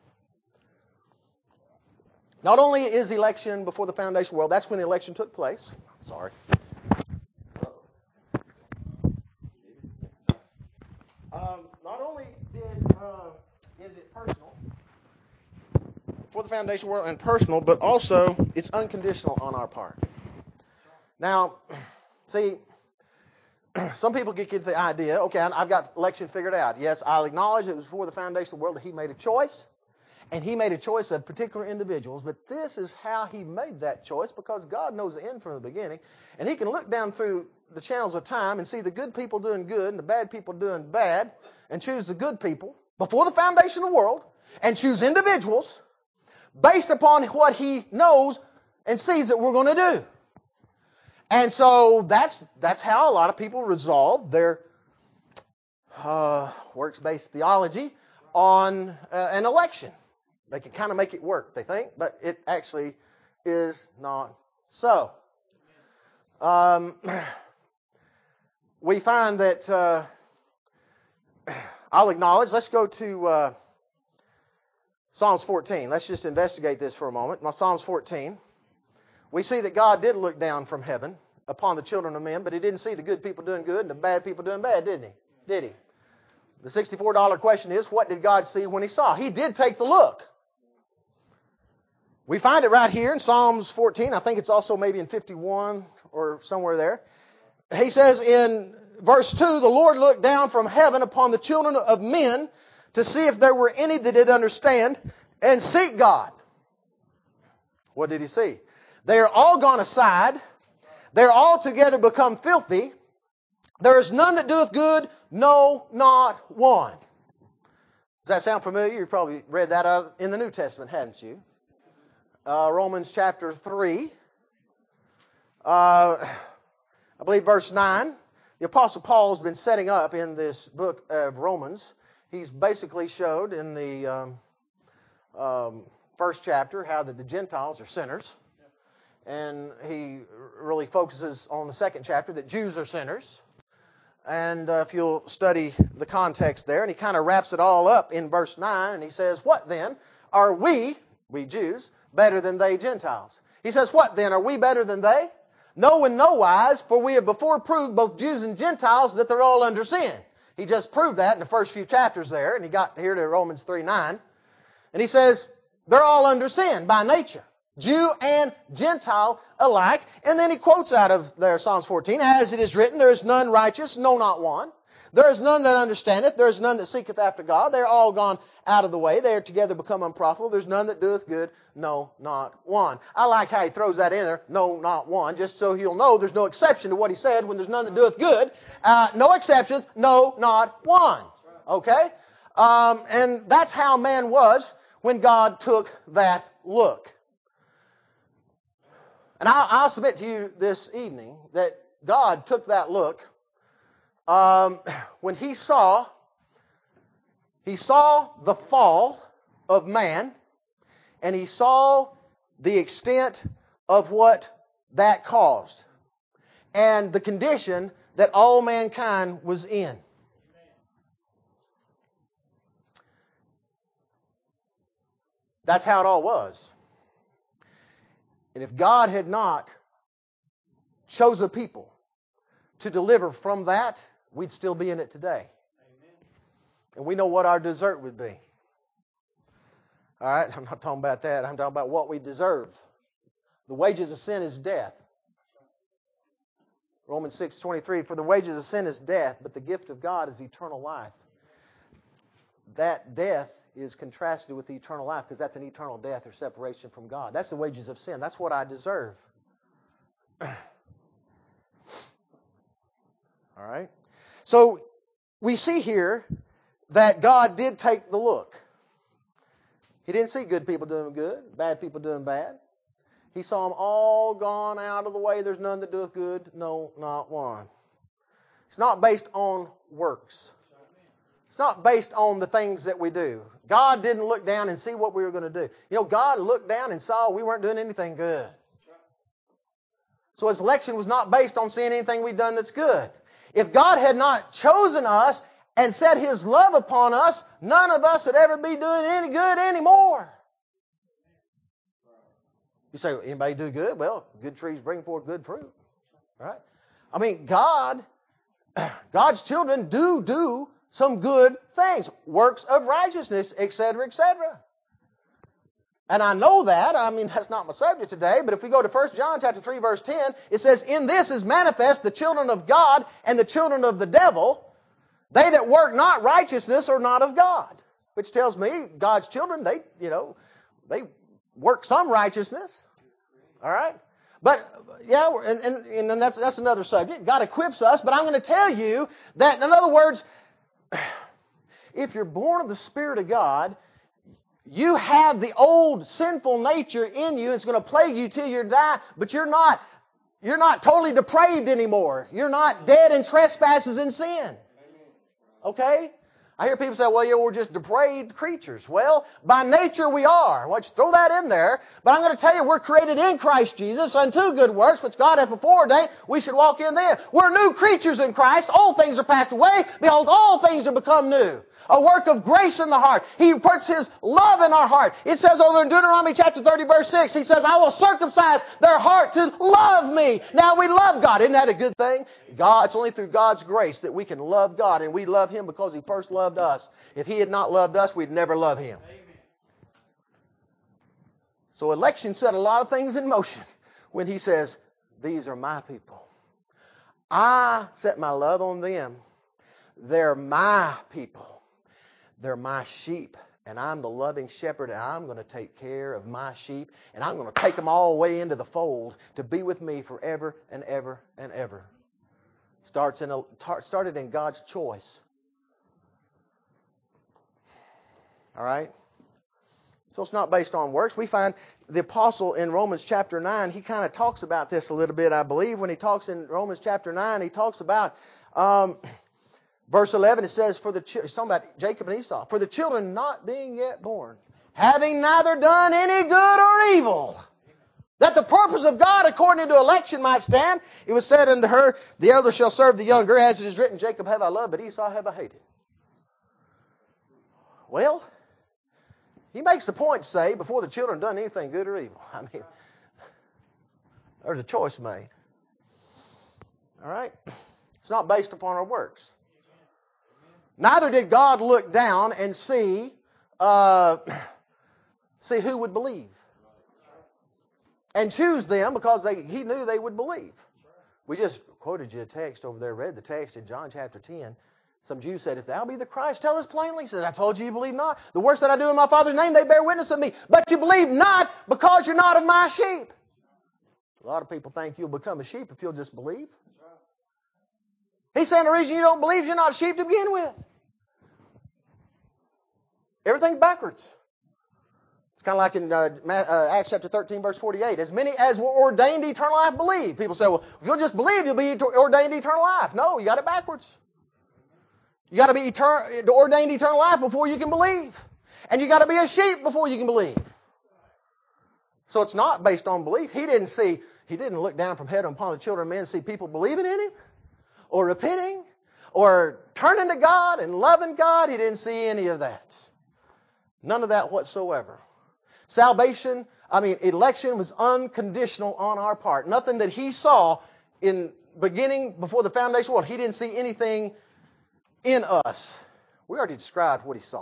not only is election before the foundation of the world, that's when the election took place. Sorry. the foundation of the world and personal, but also it's unconditional on our part. Now, see, some people get the idea, okay, I've got election figured out. Yes, I'll acknowledge it was before the foundation of the world that He made a choice, and He made a choice of particular individuals, but this is how He made that choice, because God knows the end from the beginning, and He can look down through the channels of time and see the good people doing good and the bad people doing bad, and choose the good people before the foundation of the world, and choose individuals based upon what He knows and sees that we're going to do. And so that's how a lot of people resolve their works-based theology on an election. They can kind of make it work, they think, but it actually is not so. We find that I'll acknowledge. Let's go to Psalms 14. Let's just investigate this for a moment. Now, Psalms 14. We see that God did look down from heaven upon the children of men, but He didn't see the good people doing good and the bad people doing bad, didn't He? Did He? The $64 question is, what did God see when He saw? He did take the look. We find it right here in Psalms 14. I think it's also maybe in 51 or somewhere there. He says in verse 2, the Lord looked down from heaven upon the children of men to see if there were any that did understand and seek God. What did He see? They are all gone aside. They are all together become filthy. There is none that doeth good, no, not one. Does that sound familiar? You've probably read that in the New Testament, haven't you? Romans chapter 3. I believe verse 9. The Apostle Paul has been setting up in this book of Romans. He's basically showed in the first chapter how that the Gentiles are sinners. And he really focuses on the second chapter that Jews are sinners. And if you'll study the context there, and he kind of wraps it all up in verse 9, and he says, what then? Are we Jews, better than they Gentiles? He says, what then? Are we better than they? No, in no wise, for we have before proved both Jews and Gentiles that they're all under sin. He just proved that in the first few chapters there, and he got here to Romans 3:9. And he says, they're all under sin by nature. Jew and Gentile alike. And then he quotes out of there Psalms 14, as it is written, there is none righteous, no, not one. There is none that understandeth, there is none that seeketh after God. They are all gone out of the way. They are together become unprofitable. There's none that doeth good, no, not one. I like how he throws that in there, no, not one, just so he'll know there's no exception to what he said when there's none that doeth good. No exceptions, no, not one. Okay? And that's how man was when God took that look. And I'll submit to you this evening that God took that look when He saw the fall of man, and He saw the extent of what that caused and the condition that all mankind was in. That's how it all was. And if God had not chose a people to deliver from that, we'd still be in it today. Amen. And we know what our desert would be. All right? I'm not talking about that. I'm talking about what we deserve. The wages of sin is death. Romans 6:23, for the wages of sin is death, but the gift of God is eternal life. That death is contrasted with the eternal life, because that's an eternal death or separation from God. That's the wages of sin. That's what I deserve. All right? So we see here that God did take the look. He didn't see good people doing good, bad people doing bad. He saw them all gone out of the way. There's none that doeth good, no, not one. It's not based on works. It's not based on the things that we do. God didn't look down and see what we were going to do. You know, God looked down and saw we weren't doing anything good. So His election was not based on seeing anything we've done that's good. If God had not chosen us and set His love upon us, none of us would ever be doing any good anymore. You say, anybody do good? Well, good trees bring forth good fruit. Right? I mean, God's children do some good things. Works of righteousness, etc., etc. And I know that. I mean, that's not my subject today. But if we go to 1 John chapter 3, verse 10, it says, "In this is manifest the children of God and the children of the devil. They that work not righteousness are not of God." Which tells me God's children, they work some righteousness. All right? But, yeah, and that's another subject. God equips us. But I'm going to tell you that, in other words, if you're born of the Spirit of God, you have the old sinful nature in you. It's going to plague you till you die, but you're not totally depraved anymore. You're not dead in trespasses and sin. Okay? I hear people say, well, yeah, we're just depraved creatures. Well, by nature we are. Well, just throw that in there. But I'm going to tell you, we're created in Christ Jesus unto good works, which God hath before ordained. We should walk in them. We're new creatures in Christ. Old things are passed away. Behold, all things have become new. A work of grace in the heart. He puts His love in our heart. It says over in Deuteronomy chapter 30, verse 6, He says, "I will circumcise their heart to love me." Now we love God. Isn't that a good thing? It's only through God's grace that we can love God, and we love Him because He first loved us. If He had not loved us, we'd never love Him. So election set a lot of things in motion when He says, "These are my people. I set my love on them. They're my people. They're my sheep, and I'm the loving shepherd, and I'm going to take care of my sheep, and I'm going to take them all the way into the fold to be with me forever and ever and ever." Started in God's choice. All right? So it's not based on works. We find the apostle in Romans chapter 9, he kind of talks about this a little bit, I believe. When he talks in Romans chapter 9, he talks about... Verse 11, it says, it's talking about Jacob and Esau, "For the children not being yet born, having neither done any good or evil, that the purpose of God according to election might stand, it was said unto her, the elder shall serve the younger, as it is written, Jacob have I loved, but Esau have I hated." Well, he makes the point to say, before the children done anything good or evil. I mean, there's a choice made. All right? It's not based upon our works. Neither did God look down and see who would believe. And choose them because He knew they would believe. We just quoted you a text over there, read the text in John chapter 10. Some Jews said, "If thou be the Christ, tell us plainly." He says, "I told you believe not. The works that I do in my Father's name, they bear witness of me. But you believe not because you're not of my sheep." A lot of people think you'll become a sheep if you'll just believe. He's saying the reason you don't believe is you're not sheep to begin with. Everything's backwards. It's kind of like in Acts chapter 13, verse 48. "As many as were ordained to eternal life believe." People say, well, if you'll just believe, you'll be ordained to eternal life. No, you got it backwards. You got to be ordained to eternal life before you can believe. And you got to be a sheep before you can believe. So it's not based on belief. He didn't look down from heaven upon the children of men and see people believing in Him, or repenting, or turning to God and loving God. He didn't see any of that. None of that whatsoever. Election was unconditional on our part. Nothing that He saw in beginning before the foundation of the world. He didn't see anything in us. We already described what He saw.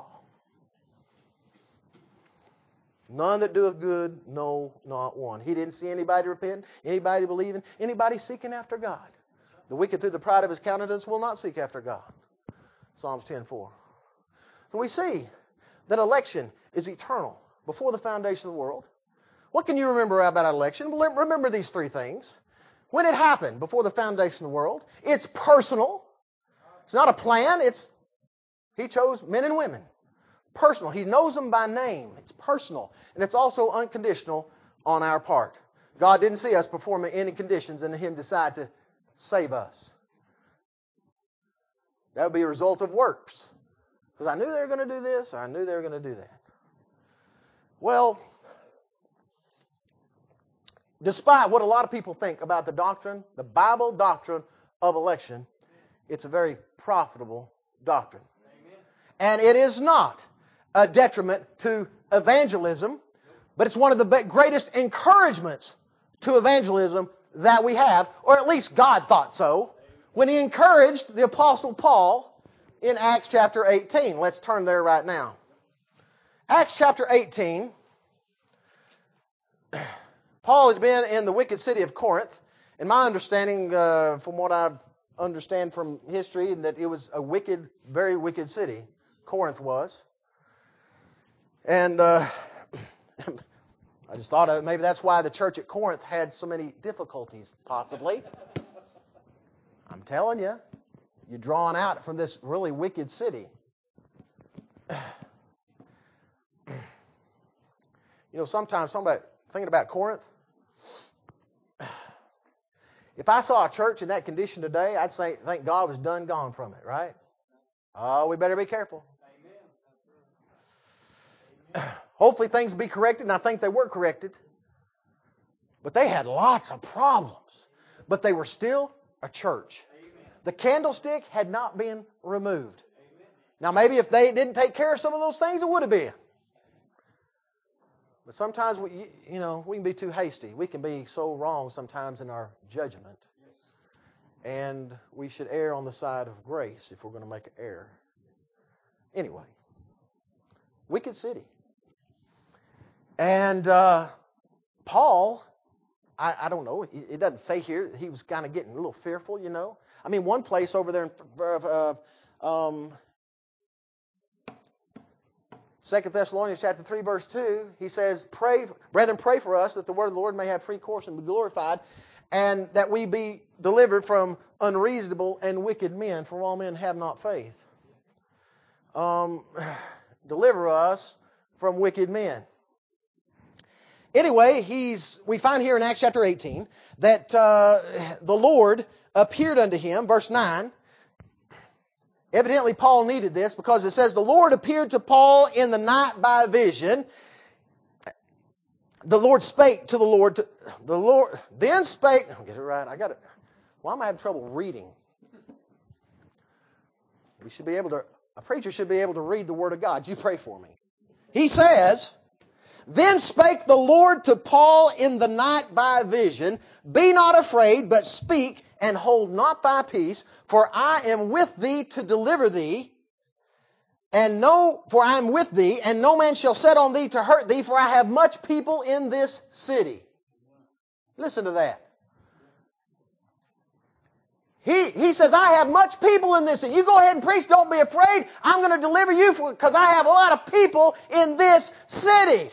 "None that doeth good, no, not one." He didn't see anybody repenting, anybody believing, anybody seeking after God. "The wicked through the pride of his countenance will not seek after God." Psalms 10:4. So we see that election is eternal before the foundation of the world. What can you remember about election? Well, remember these three things. When it happened before the foundation of the world, it's personal. It's not a plan. He chose men and women. Personal. He knows them by name. It's personal. And it's also unconditional on our part. God didn't see us performing any conditions and Him decide to save us. That would be a result of works. Because I knew they were going to do this, or I knew they were going to do that. Well, despite what a lot of people think about the doctrine, the Bible doctrine of election, it's a very profitable doctrine. Amen. And it is not a detriment to evangelism, but it's one of the greatest encouragements to evangelism that we have, or at least God thought so, when He encouraged the Apostle Paul in Acts chapter 18. Let's turn there right now. Acts chapter 18. Paul had been in the wicked city of Corinth. And my understanding, from what I understand from history, that it was a wicked, very wicked city. Corinth was. And I just thought maybe that's why the church at Corinth had so many difficulties, possibly. I'm telling you, you're drawn out from this really wicked city. You know, sometimes thinking about Corinth, if I saw a church in that condition today, I'd say, thank God was done gone from it, right? Oh, we better be careful. Amen. Hopefully things will be corrected, and I think they were corrected. But they had lots of problems. But they were still a church. Amen. The candlestick had not been removed. Amen. Now, maybe if they didn't take care of some of those things, it would have been. But sometimes we can be too hasty. We can be so wrong sometimes in our judgment. And we should err on the side of grace if we're going to make an error. Anyway, wicked city. And Paul, I don't know, it doesn't say here that he was kind of getting a little fearful, you know. I mean, one place over there in 2 Thessalonians chapter 3, verse 2, he says, Brethren, pray for us that the word of the Lord may have free course and be glorified, and that we be delivered from unreasonable and wicked men, for all men have not faith. Deliver us from wicked men. Anyway, we find here in Acts chapter 18 that the Lord appeared unto him, verse 9. Evidently, Paul needed this because it says, the Lord appeared to Paul in the night by vision. The Lord spake to the Lord. The Lord then spake. I'll get it right. Why am I having trouble reading? A preacher should be able to read the Word of God. You pray for me. He says, then spake the Lord to Paul in the night by vision, be not afraid, but speak, and hold not thy peace, for I am with thee to deliver thee, for I am with thee, and no man shall set on thee to hurt thee, for I have much people in this city. Listen to that. He says, I have much people in this city. You go ahead and preach, don't be afraid. I'm going to deliver you because I have a lot of people in this city.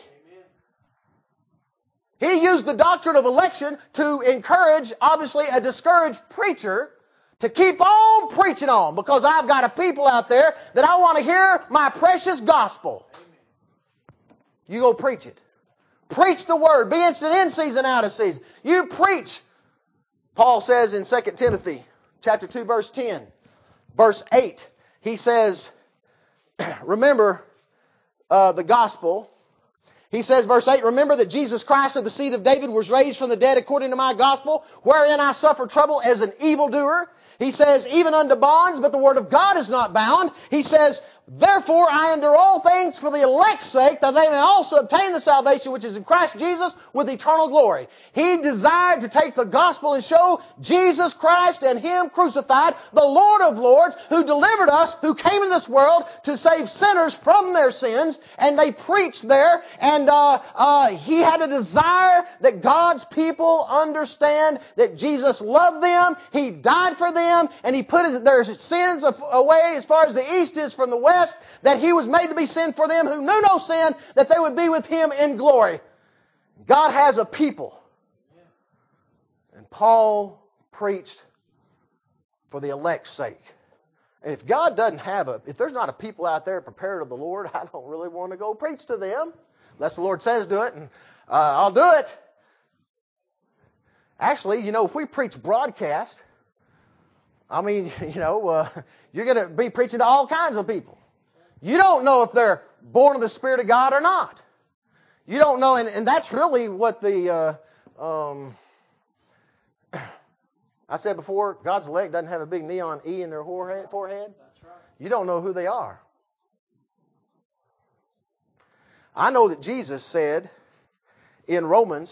He used the doctrine of election to encourage, obviously, a discouraged preacher to keep on preaching on because I've got a people out there that I want to hear my precious gospel. You go preach it. Preach the word. Be instant in season, out of season. You preach. Paul says in 2 Timothy chapter 2, verse 10, verse 8, he says, remember the gospel. He says, verse 8, remember that Jesus Christ of the seed of David was raised from the dead according to my gospel, wherein I suffer trouble as an evildoer. He says, even unto bonds, but the word of God is not bound. He says, therefore I endure all things for the elect's sake, that they may also obtain the salvation which is in Christ Jesus with eternal glory. He desired to take the gospel and show Jesus Christ and Him crucified, the Lord of lords, who delivered us, who came into this world to save sinners from their sins, and they preached there, and He had a desire that God's people understand that Jesus loved them, He died for them, and He put their sins away as far as the east is from the west, that He was made to be sin for them who knew no sin, that they would be with Him in glory. God has a people. And Paul preached for the elect's sake. And if God doesn't if there's not a people out there prepared of the Lord, I don't really want to go preach to them. Unless the Lord says do it, and I'll do it. Actually, if we preach broadcast, you're going to be preaching to all kinds of people. You don't know if they're born of the Spirit of God or not. You don't know, and that's really what I said before, God's elect doesn't have a big neon E in their forehead. That's right. You don't know who they are. I know that Jesus said in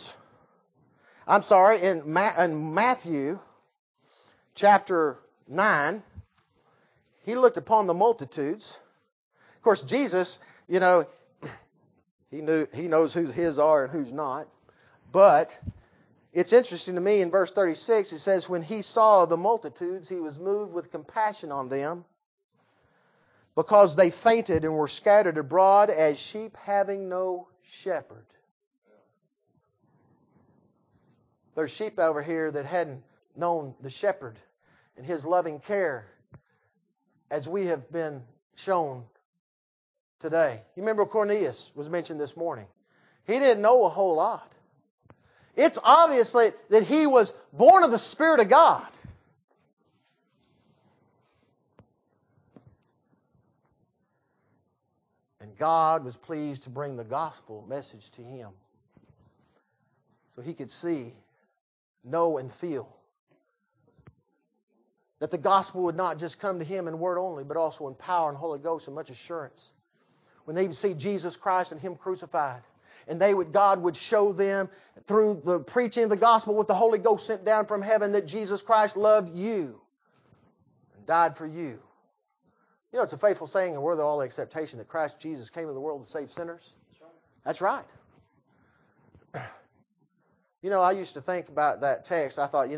Matthew chapter 9, He looked upon the multitudes. Of course, Jesus, He knows who His are and who's not. But it's interesting to me in verse 36, it says, when he saw the multitudes, he was moved with compassion on them, because they fainted and were scattered abroad as sheep having no shepherd. There's sheep over here that hadn't known the shepherd and his loving care as we have been shown today. You remember Cornelius was mentioned this morning. He didn't know a whole lot. It's obviously that he was born of the Spirit of God. And God was pleased to bring the gospel message to him, so he could see, know, and feel that the gospel would not just come to him in word only, but also in power and Holy Ghost and much assurance. When they would see Jesus Christ and Him crucified, and God would show them through the preaching of the gospel with the Holy Ghost sent down from heaven that Jesus Christ loved you and died for you. You know, it's a faithful saying and worthy of all acceptation that Christ Jesus came into the world to save sinners. That's right. You know, I used to think about that text. I thought,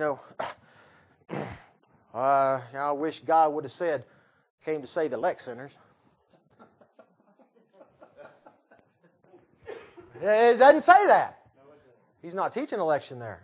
I wish God would have said, came to save elect sinners. It doesn't say that. He's not teaching election there.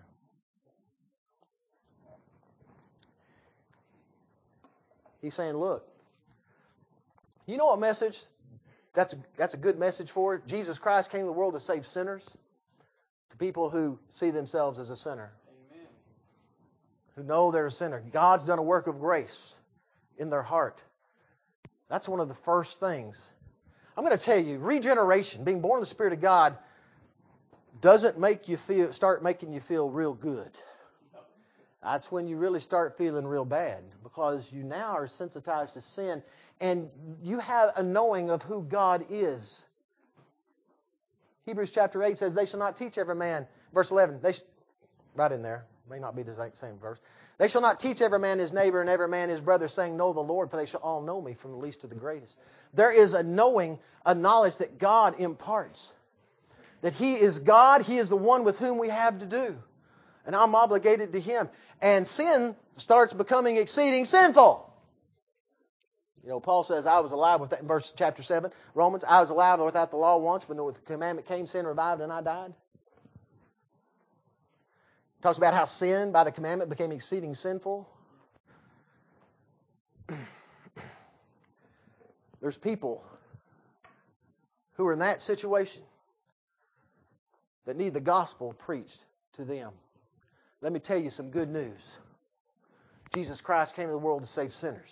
He's saying, look, you know what message that's a good message for it? Jesus Christ came to the world to save sinners. To people who see themselves as a sinner. Amen. Who know they're a sinner. God's done a work of grace in their heart. That's one of the first things. I'm going to tell you, regeneration, being born of the Spirit of God, doesn't start making you feel real good. That's when you really start feeling real bad, because you now are sensitized to sin and you have a knowing of who God is. Hebrews chapter 8 says, they shall not teach every man. Verse 11, right in there, may not be the same verse. They shall not teach every man his neighbor and every man his brother, saying, know the Lord, for they shall all know me, from the least to the greatest. There is a knowing, a knowledge that God imparts. That He is God, He is the one with whom we have to do. And I'm obligated to Him. And sin starts becoming exceeding sinful. You know, Paul says, I was alive with that in verse chapter 7, Romans, I was alive without the law once, but when the commandment came, sin revived and I died. Talks about how sin by the commandment became exceeding sinful. There's people who are in that situation that need the gospel preached to them. Let me tell you some good news. Jesus Christ came to the world to save sinners.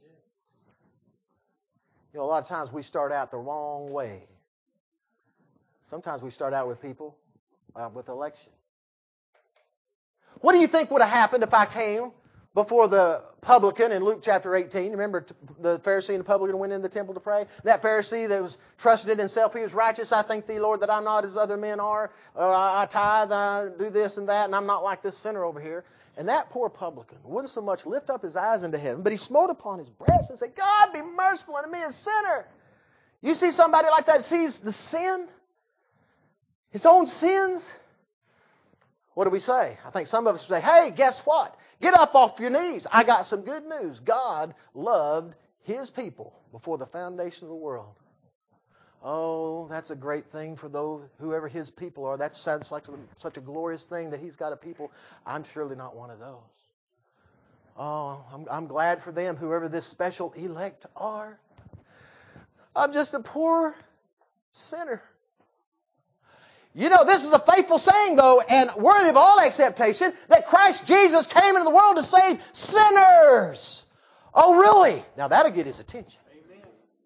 You know, a lot of times we start out the wrong way. Sometimes we start out with people, with election. What do you think would have happened if I came before the publican in Luke chapter 18? Remember the Pharisee and the publican went into the temple to pray? That Pharisee that was trusted in himself, he was righteous. I thank Thee, Lord, that I'm not as other men are. I tithe, I do this and that, and I'm not like this sinner over here. And that poor publican wouldn't so much lift up his eyes into heaven, but he smote upon his breast and said, God, be merciful unto me, a sinner. You see somebody like that sees the sin, his own sins. What do we say? I think some of us say, hey, guess what? Get up off your knees. I got some good news. God loved His people before the foundation of the world. Oh, that's a great thing for those, whoever His people are. That sounds like such a glorious thing that He's got a people. I'm surely not one of those. Oh, I'm glad for them, whoever this special elect are. I'm just a poor sinner. You know, this is a faithful saying, though, and worthy of all acceptation, that Christ Jesus came into the world to save sinners. Oh, really? Now, that'll get His attention. Amen.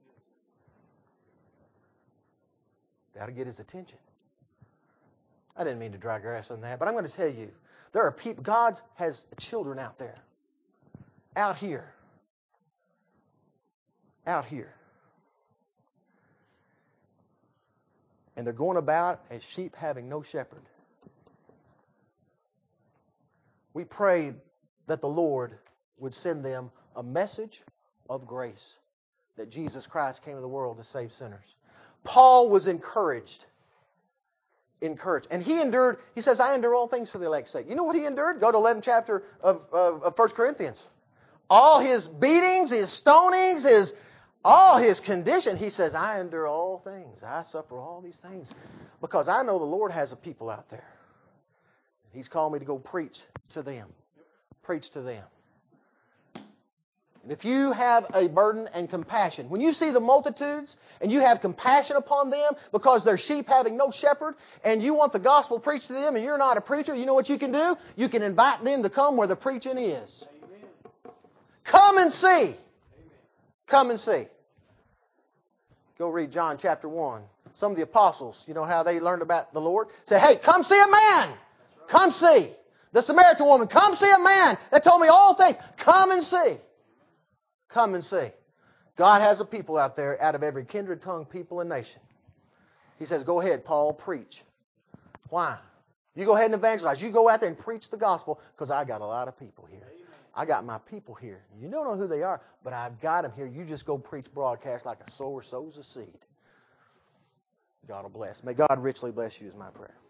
That'll get His attention. I didn't mean to dry grass on that, but I'm going to tell you, there are people, God has children out there, out here, and they're going about as sheep having no shepherd. We pray that the Lord would send them a message of grace, that Jesus Christ came to the world to save sinners. Paul was encouraged encouraged. And he endured, he says, I endure all things for the elect's sake. You know what he endured? Go to 11th chapter of 1 Corinthians. All his beatings, his stonings, all his condition, he says, I endure all things. I suffer all these things because I know the Lord has a people out there. He's called me to go preach to them. Preach to them. And if you have a burden and compassion, when you see the multitudes and you have compassion upon them because they're sheep having no shepherd and you want the gospel preached to them and you're not a preacher, you know what you can do? You can invite them to come where the preaching is. Come and see. Come and see. Go read John chapter 1. Some of the apostles, you know how they learned about the Lord? Say, hey, come see a man. Come see. The Samaritan woman, come see a man that told me all things. Come and see. Come and see. God has a people out there out of every kindred, tongue, people, and nation. He says, go ahead, Paul, preach. Why? You go ahead and evangelize. You go out there and preach the gospel because I got a lot of people here. I got my people here. You don't know who they are, but I've got them here. You just go preach broadcast like a sower sows a seed. God will bless. May God richly bless you is my prayer.